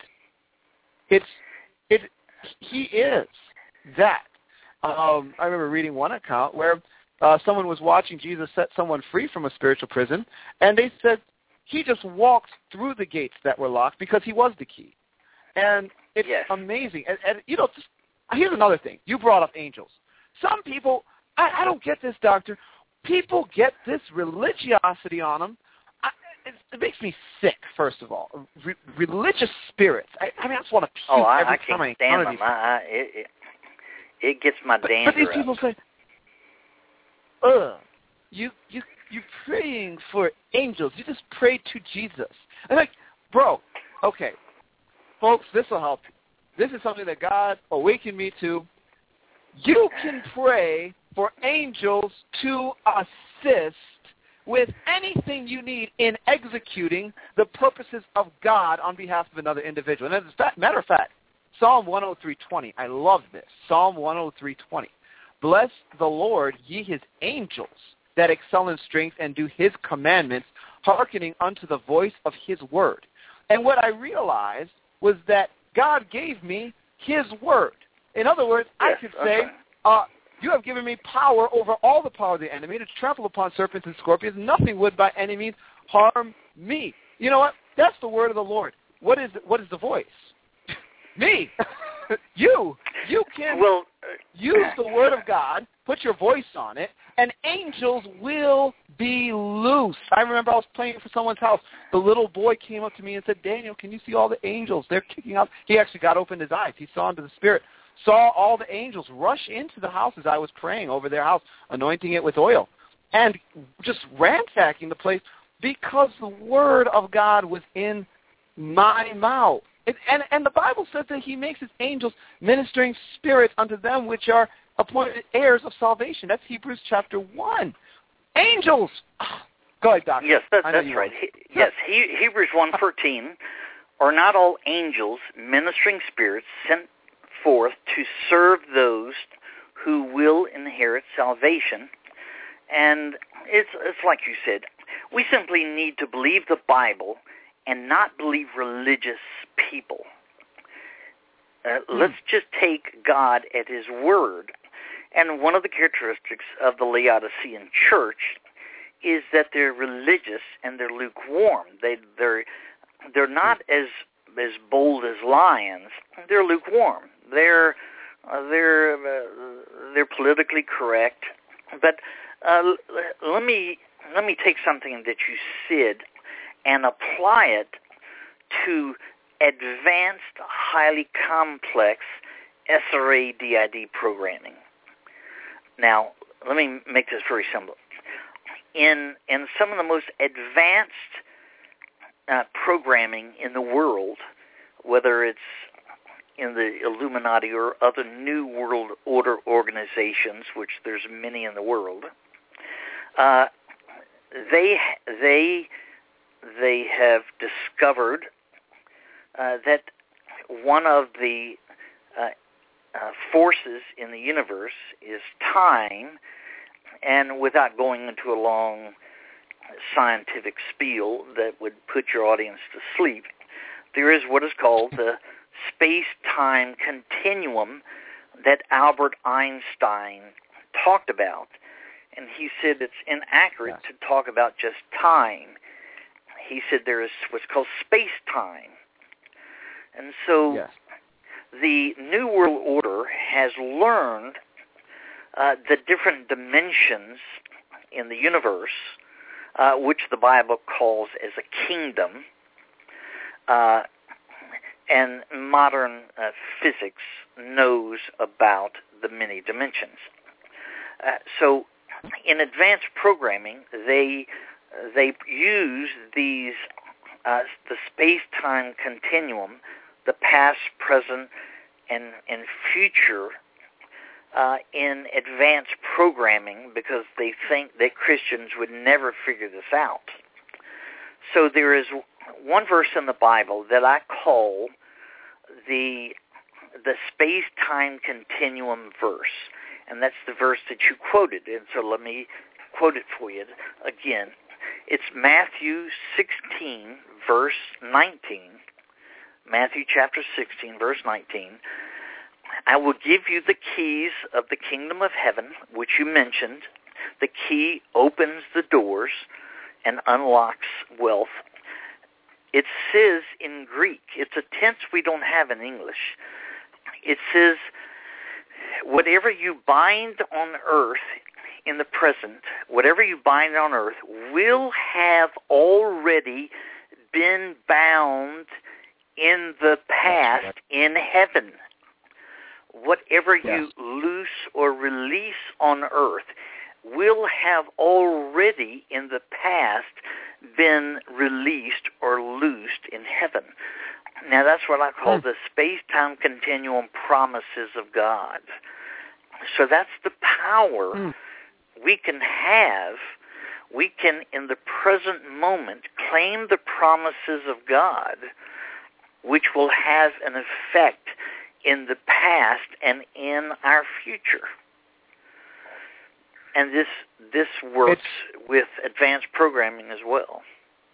He is that. I remember reading one account where someone was watching Jesus set someone free from a spiritual prison, and they said he just walked through the gates that were locked because he was the key. And it's amazing. And you know, here's another thing. You brought up angels. Some people, I don't get this, Doctor. People get this religiosity on them. It makes me sick, first of all. Religious spirits. I mean, I just want to puke every time I encounter these. It gets my dander But these people say, you're praying for angels. You just pray to Jesus. I'm like, bro, okay. Folks, this will help you. This is something that God awakened me to. You can pray for angels to assist with anything you need in executing the purposes of God on behalf of another individual. And as a matter of fact, Psalm 103:20, I love this. Psalm 103:20. Bless the Lord, ye his angels, that excel in strength and do his commandments, hearkening unto the voice of his word. And what I realized was that God gave me his word. In other words, I could say, you have given me power over all the power of the enemy to trample upon serpents and scorpions. Nothing would by any means harm me. You know what? That's the word of the Lord. What is the voice? Me. You can use the word of God, put your voice on it, and angels will be loose. I remember I was playing for someone's house. The little boy came up to me and said, Daniel, can you see all the angels? They're kicking out. He actually got opened his eyes. He saw into the Spirit, saw all the angels rush into the house as I was praying over their house, anointing it with oil, and just ransacking the place because the word of God was in my mouth. And the Bible says that he makes his angels ministering spirits unto them which are appointed heirs of salvation. That's Hebrews chapter 1. Angels! Go ahead, Doctor. Yes, that's right. Yes, Hebrews 1:14, are not all angels ministering spirits sent forth to serve those who will inherit salvation? And it's like you said, we simply need to believe the Bible and not believe religious people. Let's just take God at his word. And one of the characteristics of the Laodicean church is that they're religious and they're lukewarm. They're not as bold as lions. They're lukewarm. They're politically correct. But let me take something that you said and apply it to advanced, highly complex SRA-DID programming. Now, let me make this very simple. In some of the most advanced programming in the world, whether it's in the Illuminati or other New World Order organizations, which there's many in the world, they have discovered that one of the forces in the universe is time, and without going into a long scientific spiel that would put your audience to sleep, there is what is called the space-time continuum that Albert Einstein talked about. And he said it's inaccurate to talk about just time. He said there is what's called space-time. And so the New World Order has learned the different dimensions in the universe, which the Bible calls as a kingdom, and modern physics knows about the many dimensions. So in advanced programming, they use these the space-time continuum, the past, present, and future in advanced programming because they think that Christians would never figure this out. So there is one verse in the Bible that I call the space-time continuum verse, and that's the verse that you quoted. And so let me quote it for you again. It's Matthew 16, verse 19. Matthew chapter 16, verse 19. I will give you the keys of the kingdom of heaven, which you mentioned. The key opens the doors and unlocks wealth. It says in Greek, it's a tense we don't have in English. It says, whatever you bind on earth in the present, whatever you bind on earth will have already been bound in the past in heaven. Whatever you loose or release on earth will have already in the past been released or loosed in heaven. Now that's what I call the space-time continuum promises of God. So that's the power we can have. We can, in the present moment, claim the promises of God, which will have an effect in the past and in our future. And this works with advanced programming as well.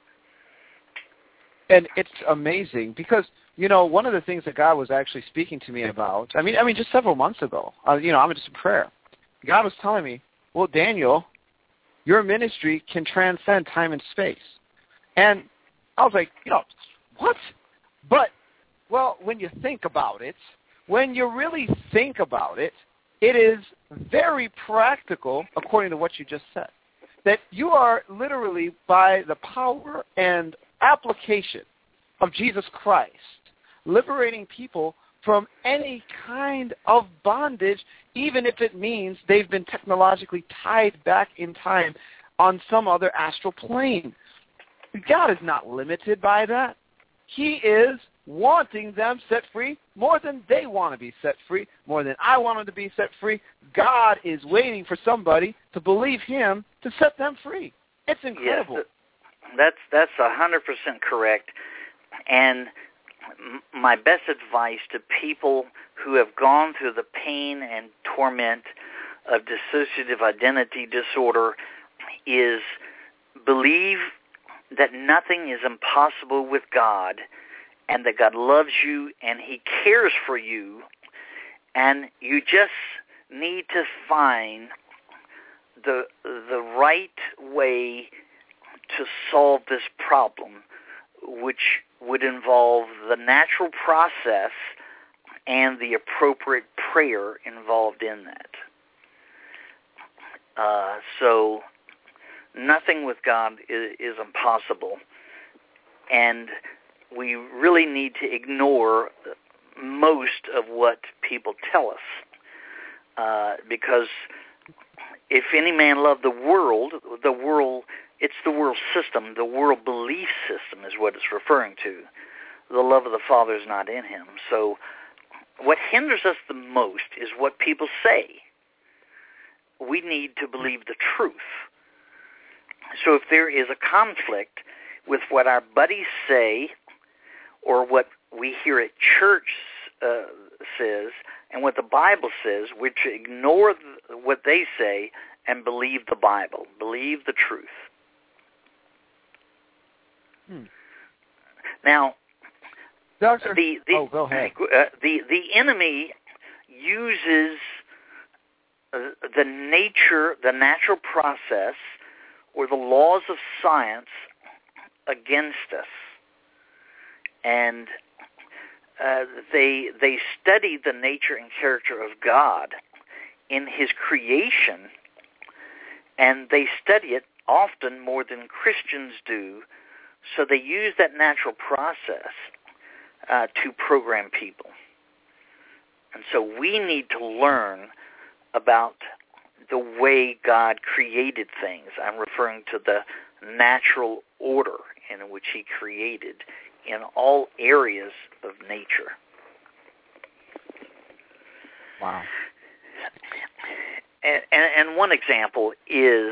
And it's amazing because, one of the things that God was actually speaking to me about, I mean, just several months ago, I'm just in prayer. God was telling me, well, Daniel, your ministry can transcend time and space. And I was like, what? But, well, when you think about it, when you really think about it, it is very practical according to what you just said. that you are literally, by the power and application of Jesus Christ, liberating people from any kind of bondage, even if it means they've been technologically tied back in time on some other astral plane. God is not limited by that. He is wanting them set free more than they want to be set free, more than I want them to be set free. God is waiting for somebody to believe him to set them free. It's incredible. Yes, that's 100% correct. And my best advice to people who have gone through the pain and torment of dissociative identity disorder is believe that nothing is impossible with God, and that God loves you and he cares for you, and you just need to find the right way to solve this problem, which would involve the natural process and the appropriate prayer involved in that. So nothing with God is impossible, and we really need to ignore most of what people tell us, because if any man love the world, it's the world system, the world belief system is what it's referring to. The love of the Father is not in him. So what hinders us the most is what people say. We need to believe the truth. So if there is a conflict with what our buddies say or what we hear at church says and what the Bible says, we're to ignore what they say and believe the Bible, believe the truth. Now, Doctor, go ahead. The enemy uses the natural process, or the laws of science against us, and they study the nature and character of God in His creation, and they study it often more than Christians do. So they use that natural process to program people. And so we need to learn about the way God created things. I'm referring to the natural order in which He created in all areas of nature. Wow. And one example is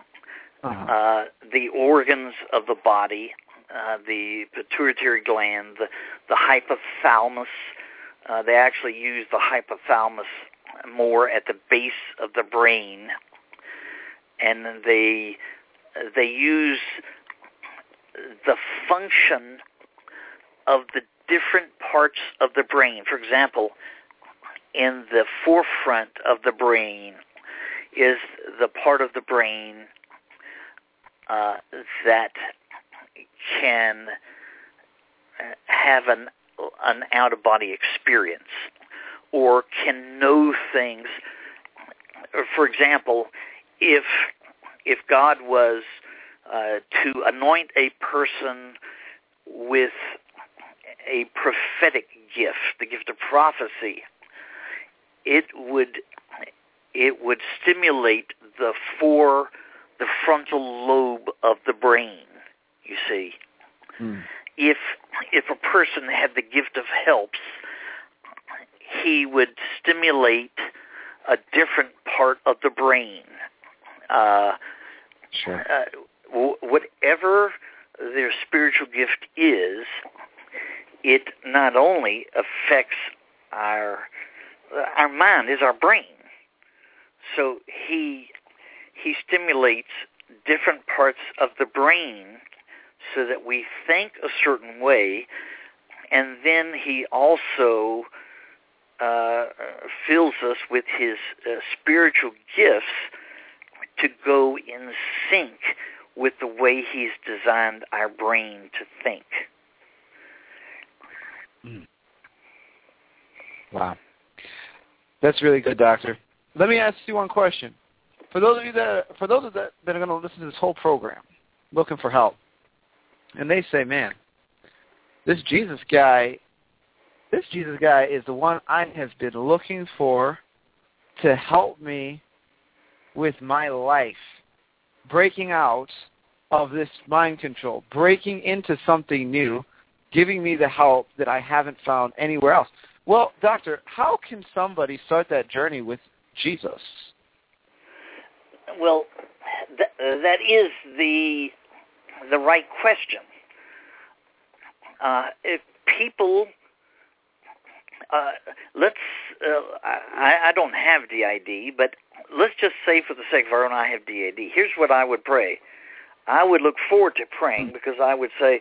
the organs of the body, the pituitary gland, the hypothalamus. They actually use the hypothalamus more at the base of the brain, and they use the function of the different parts of the brain. For example, in the forefront of the brain is the part of the brain that can have an out-of-body experience or can know things. For example, if God was to anoint a person with a prophetic gift, the gift of prophecy, it would stimulate the frontal lobe of the brain, you see. If a person had the gift of helps, he would stimulate a different part of the brain. Sure. Whatever their spiritual gift is, it not only affects our mind, is our brain. So he stimulates different parts of the brain so that we think a certain way, and then he also fills us with his spiritual gifts to go in sync with the way he's designed our brain to think. Wow. That's really good, Doctor. Let me ask you one question. for those of you that are going to listen to this whole program, looking for help, and they say, man, this Jesus guy is the one I have been looking for to help me with my life, breaking out of this mind control, breaking into something new, giving me the help that I haven't found anywhere else. Well, Doctor, how can somebody start that journey with Jesus? Well, that is the right question. If people, I don't have DID, but let's just say for the sake of argument I have DID. Here's what I would pray. I would look forward to praying because I would say,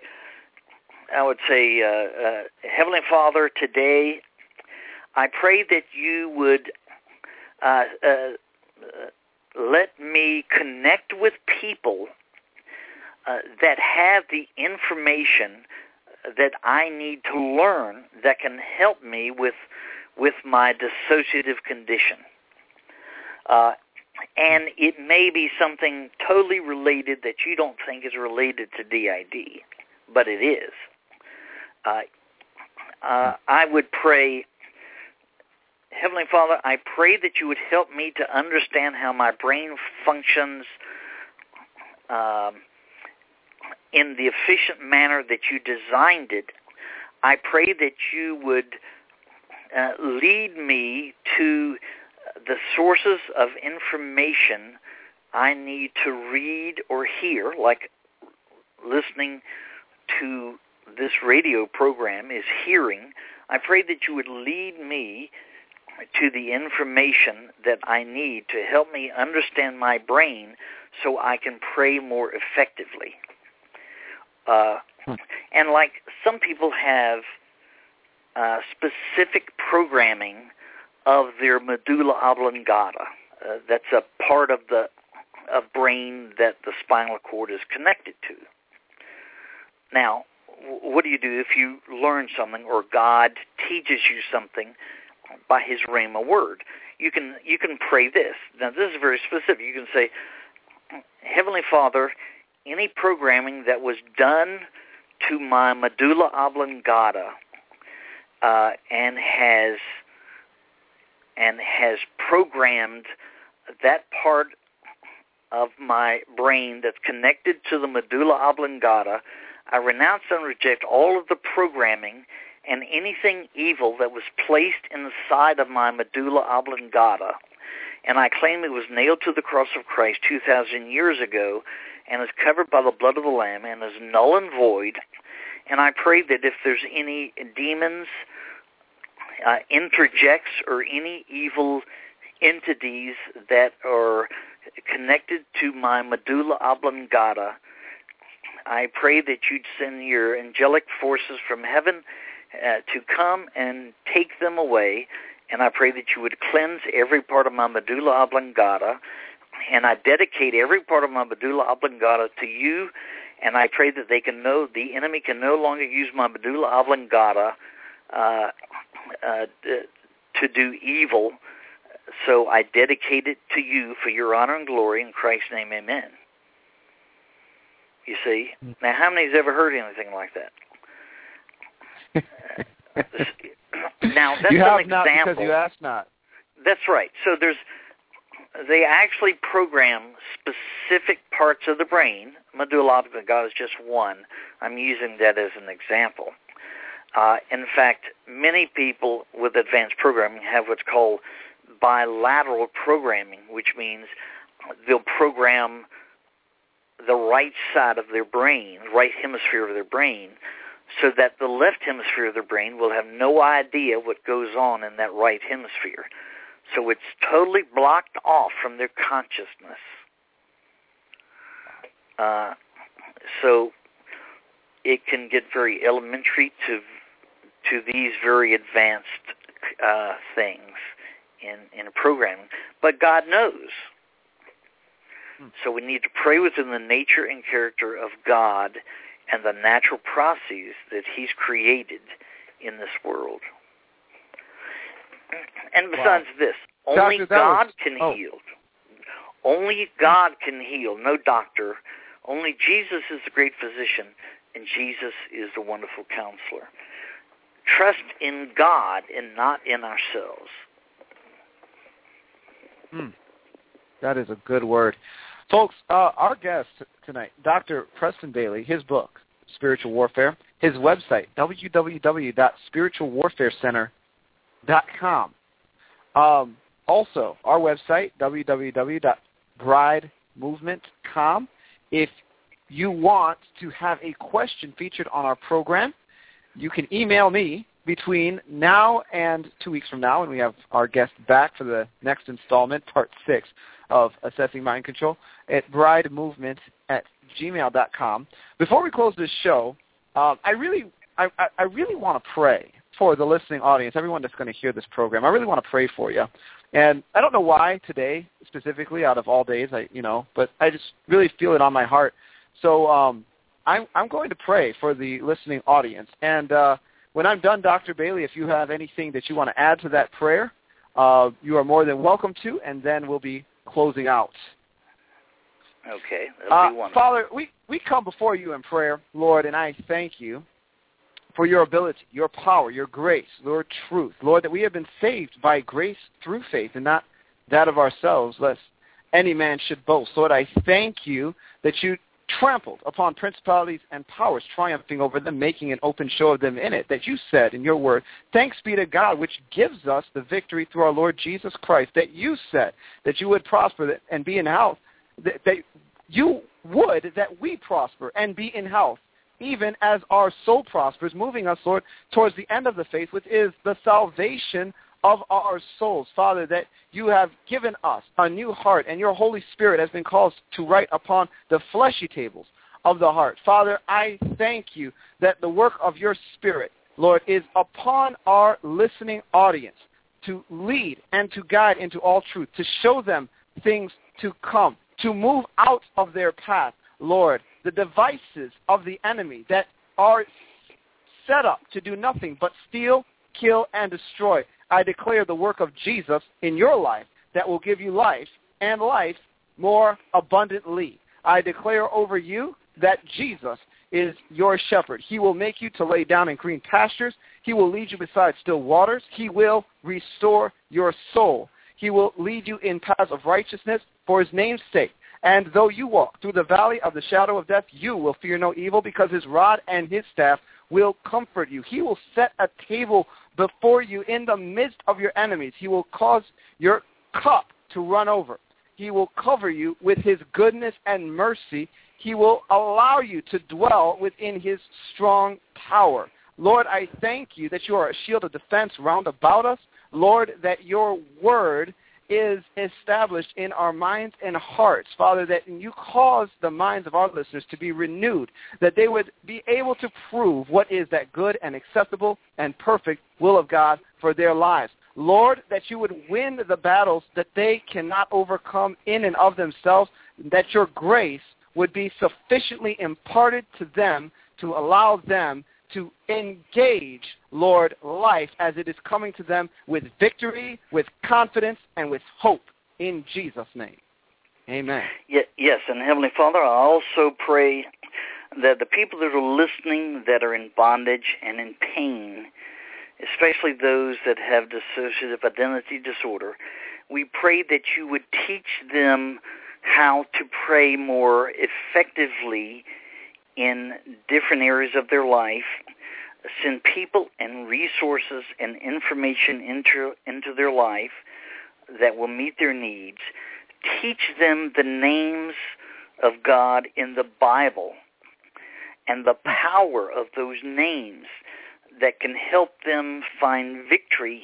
Heavenly Father, today I pray that you would let me connect with people that have the information that I need to learn that can help me with my dissociative condition. And it may be something totally related that you don't think is related to DID, but it is. I would pray, Heavenly Father, I pray that you would help me to understand how my brain functions in the efficient manner that you designed it. I pray that you would lead me to the sources of information I need to read or hear, like listening to this radio program is hearing. I pray that you would lead me to the information that I need to help me understand my brain so I can pray more effectively. And like some people have specific programming of their medulla oblongata. That's a part of brain that the spinal cord is connected to. Now, what do you do if you learn something or God teaches you something by His Rhema word? You can pray this. Now, this is very specific. You can say, Heavenly Father, any programming that was done to my medulla oblongata and has programmed that part of my brain that's connected to the medulla oblongata, I renounce and reject all of the programming and anything evil that was placed inside of my medulla oblongata, and I claim it was nailed to the cross of Christ 2,000 years ago and is covered by the blood of the Lamb and is null and void. And I pray that if there's any demons, interjects, or any evil entities that are connected to my medulla oblongata, I pray that you'd send your angelic forces from heaven to come and take them away. And I pray that you would cleanse every part of my medulla oblongata. And I dedicate every part of my medulla oblongata to you. And I pray that the enemy can no longer use my medulla oblongata to do evil. So I dedicate it to you for your honor and glory. In Christ's name, amen. You see? Now, how many has ever heard anything like that? Now, that's you have an not example. Because you ask not. That's right. So they actually program specific parts of the brain. Medulla oblongata is just one. I'm using that as an example. In fact, many people with advanced programming have what's called bilateral programming, which means they'll program the right side of their brain, right hemisphere of their brain, so that the left hemisphere of their brain will have no idea what goes on in that right hemisphere. So it's totally blocked off from their consciousness. So it can get very elementary to these very advanced things in programming. But God knows. So we need to pray within the nature and character of God and the natural processes that He's created in this world. And besides this, only God can heal. Only God can heal, no doctor. Only Jesus is the great physician, and Jesus is the wonderful counselor. Trust in God and not in ourselves. That is a good word. Folks, our guest tonight, Dr. Preston Bailey, his book, Spiritual Warfare, his website, www.spiritualwarfarecenter.com. Also, our website, www.bridemovement.com. If you want to have a question featured on our program, you can email me between now and 2 weeks from now, when we have our guest back for the next installment, Part 6 of Assessing Mind Control, at bridemovement@gmail.com. Before we close this show, I really want to pray for the listening audience, everyone that's going to hear this program. I really want to pray for you. And I don't know why today, specifically, out of all days, but I just really feel it on my heart. So I'm going to pray for the listening audience. And when I'm done, Dr. Bailey, if you have anything that you want to add to that prayer, you are more than welcome to, and then we'll be closing out. Okay, that'll be wonderful. Father, we come before you in prayer, Lord, and I thank you for your ability, your power, your grace, Lord, truth. Lord, that we have been saved by grace through faith and not that of ourselves, lest any man should boast. Lord, I thank you that you trampled upon principalities and powers, triumphing over them, making an open show of them in it, that you said in your word, thanks be to God, which gives us the victory through our Lord Jesus Christ, that you said that you would prosper and be in health, that you would that we prosper and be in health, even as our soul prospers, moving us, Lord, towards the end of the faith, which is the salvation of our souls. Father, that you have given us a new heart, and your Holy Spirit has been caused to write upon the fleshy tables of the heart. Father, I thank you that the work of your Spirit, Lord, is upon our listening audience to lead and to guide into all truth, to show them things to come, to move out of their path, Lord, the devices of the enemy that are set up to do nothing but steal, kill, and destroy. I declare the work of Jesus in your life that will give you life and life more abundantly. I declare over you that Jesus is your shepherd. He will make you to lay down in green pastures. He will lead you beside still waters. He will restore your soul. He will lead you in paths of righteousness for his name's sake. And though you walk through the valley of the shadow of death, you will fear no evil, because his rod and his staff will comfort you. He will set a table before you in the midst of your enemies. He will cause your cup to run over. He will cover you with his goodness and mercy. He will allow you to dwell within his strong power. Lord, I thank you that you are a shield of defense round about us. Lord, that your word is established in our minds and hearts. Father, that you cause the minds of our listeners to be renewed, that they would be able to prove what is that good and acceptable and perfect will of God for their lives. Lord, that you would win the battles that they cannot overcome in and of themselves, that your grace would be sufficiently imparted to them to allow them to engage, Lord, life as it is coming to them with victory, with confidence, and with hope in Jesus' name. Amen. Yes, and Heavenly Father, I also pray that the people that are listening that are in bondage and in pain, especially those that have dissociative identity disorder, we pray that you would teach them how to pray more effectively in different areas of their life, send people and resources and information into their life that will meet their needs, teach them the names of God in the Bible and the power of those names that can help them find victory.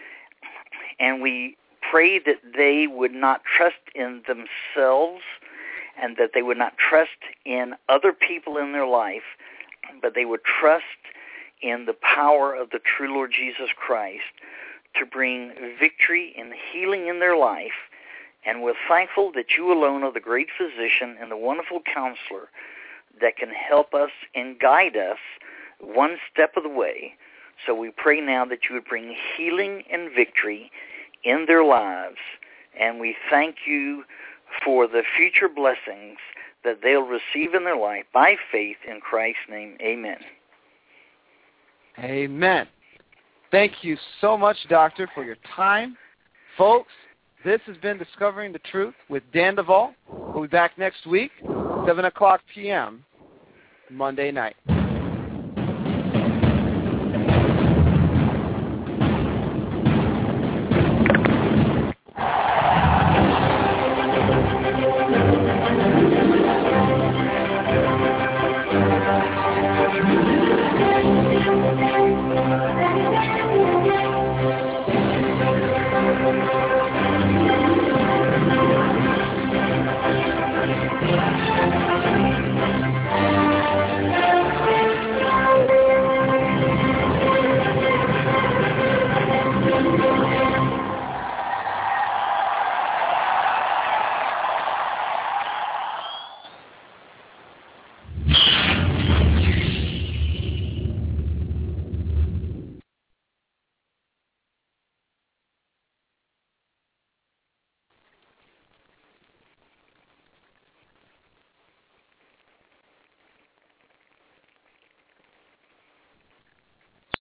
And we pray that they would not trust in themselves and that they would not trust in other people in their life, but they would trust in the power of the true Lord Jesus Christ to bring victory and healing in their life. And we're thankful that you alone are the great physician and the wonderful counselor that can help us and guide us one step of the way. So we pray now that you would bring healing and victory in their lives. And we thank you for the future blessings that they'll receive in their life by faith in Christ's name. Amen. Amen. Thank you so much, Doctor, for your time. Folks, this has been Discovering the Truth with Dan Duvall. We'll be back next week, 7 o'clock p.m., Monday night.